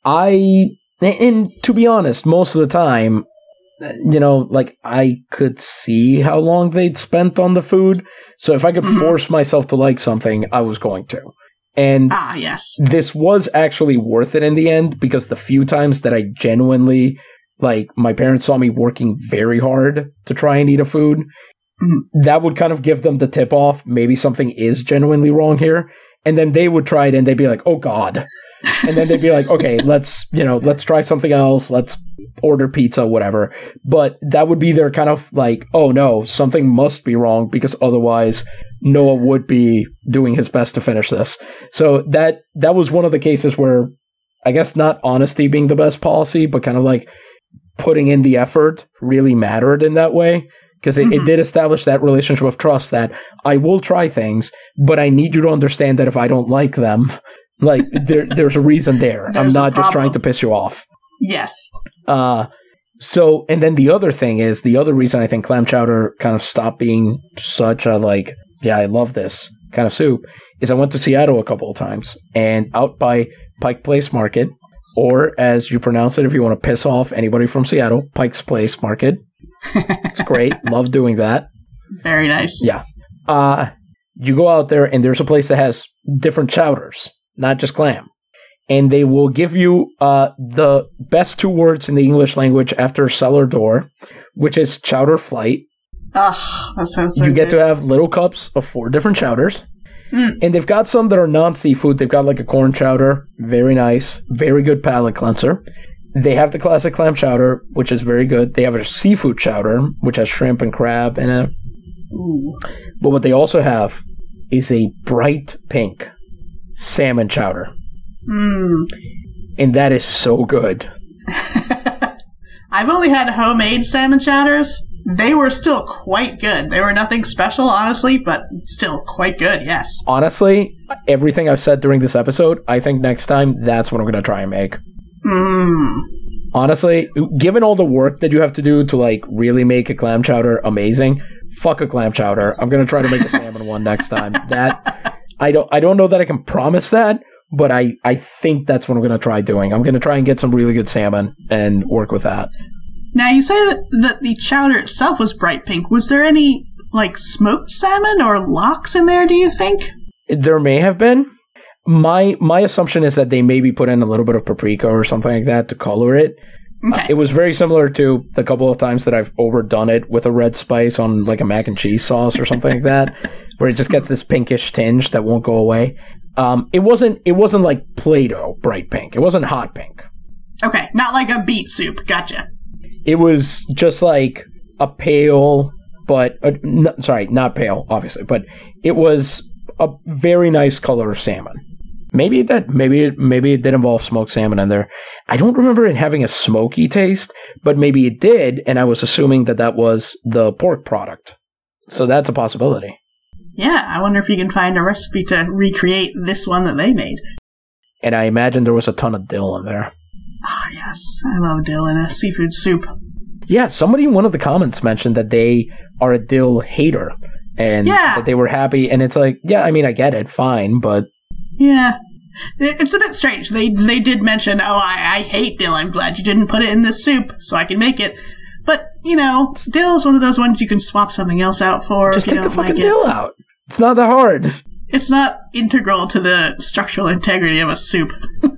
And to be honest, most of the time, I could see how long they'd spent on the food. So if I could force myself to like something, I was going to. And yes. This was actually worth it in the end, because the few times that I genuinely, my parents saw me working very hard to try and eat a food, that would kind of give them the tip off. Maybe something is genuinely wrong here. And then they would try it and they'd be like, oh God. And then they'd be like, okay, let's try something else. Let's order pizza, whatever. But that would be their kind of like, oh no, something must be wrong, because otherwise Noah would be doing his best to finish this. So that was one of the cases where, I guess not honesty being the best policy, but kind of like putting in the effort really mattered in that way. Because it did establish that relationship of trust that I will try things, but I need you to understand that if I don't like them, there's a reason there. I'm not just trying to piss you off. Yes. So, and then the other thing is, the other reason I think clam chowder kind of stopped being such a I love this kind of soup, is I went to Seattle a couple of times, and out by Pike Place Market, or as you pronounce it if you want to piss off anybody from Seattle, Pike's Place Market. It's great. Love doing that. Very nice. Yeah. You go out there and there's a place that has different chowders, not just clam. And they will give you the best two words in the English language after cellar door, which is chowder flight. Oh, that sounds so good. You get good. to have little cups of 4 different chowders. And they've got some that are non-seafood. They've got like a corn chowder. Very nice. Very good palate cleanser. They have the classic clam chowder, which is very good. They have a seafood chowder, which has shrimp and crab in it. Ooh. But what they also have is a bright pink salmon chowder. And that is so good. I've only had homemade salmon chowders. They were still quite good. They were nothing special, honestly, but still quite good, yes. Honestly, everything I've said during this episode, I think next time that's what I'm going to try and make. Honestly, given all the work that you have to do to really make a clam chowder amazing, fuck a clam chowder. I'm going to try to make a salmon one next time. That I don't know that I can promise that, but I think that's what I'm going to try doing. I'm going to try and get some really good salmon and work with that. Now, you say that the chowder itself was bright pink. Was there any, like, smoked salmon or lox in there, do you think? There may have been. My assumption is that they maybe put in a little bit of paprika or something like that to color it. Okay. It was very similar to the couple of times that I've overdone it with a red spice on like a mac and cheese sauce or something like that, where it just gets this pinkish tinge that won't go away. It wasn't like Play-Doh bright pink. It wasn't hot pink. Okay, not like a beet soup. Gotcha. It was just like a pale, but not pale, obviously, but it was a very nice color of salmon. Maybe it did involve smoked salmon in there. I don't remember it having a smoky taste, but maybe it did, and I was assuming that was the pork product. So that's a possibility. Yeah, I wonder if you can find a recipe to recreate this one that they made. And I imagine there was a ton of dill in there. Ah, yes. I love dill in a seafood soup. Yeah, somebody in one of the comments mentioned that they are a dill hater. And that they were happy, and it's like, yeah, I mean, I get it, fine, but... Yeah. It's a bit strange. They did mention, I hate dill, I'm glad you didn't put it in this soup, so I can make it. But, dill is one of those ones you can swap something else out for just if you don't like it. Just take the fucking dill out. It's not that hard. It's not integral to the structural integrity of a soup.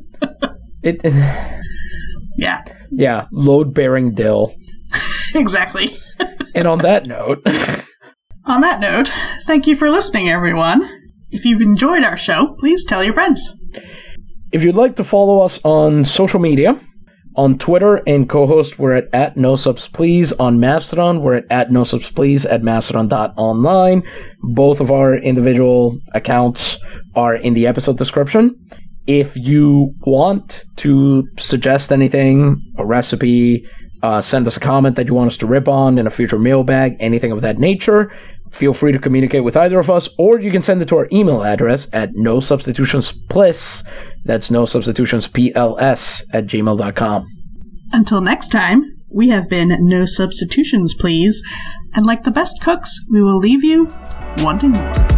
Yeah. Yeah, load-bearing dill. Exactly. And on that note... On that note, thank you for listening, everyone. If you've enjoyed our show, please tell your friends. If you'd like to follow us on social media, on Twitter and co-host, we're at @NoSubsPlease. On Mastodon, we're at @NoSubsPlease at Mastodon.online. Both of our individual accounts are in the episode description. If you want to suggest anything, a recipe, send us a comment that you want us to rip on in a future mailbag, anything of that nature, feel free to communicate with either of us, or you can send it to our email address at nosubstitutionsplis, that's nosubstitutionspls @gmail.com. Until next time, we have been No Substitutions, Please, and like the best cooks, we will leave you wanting more.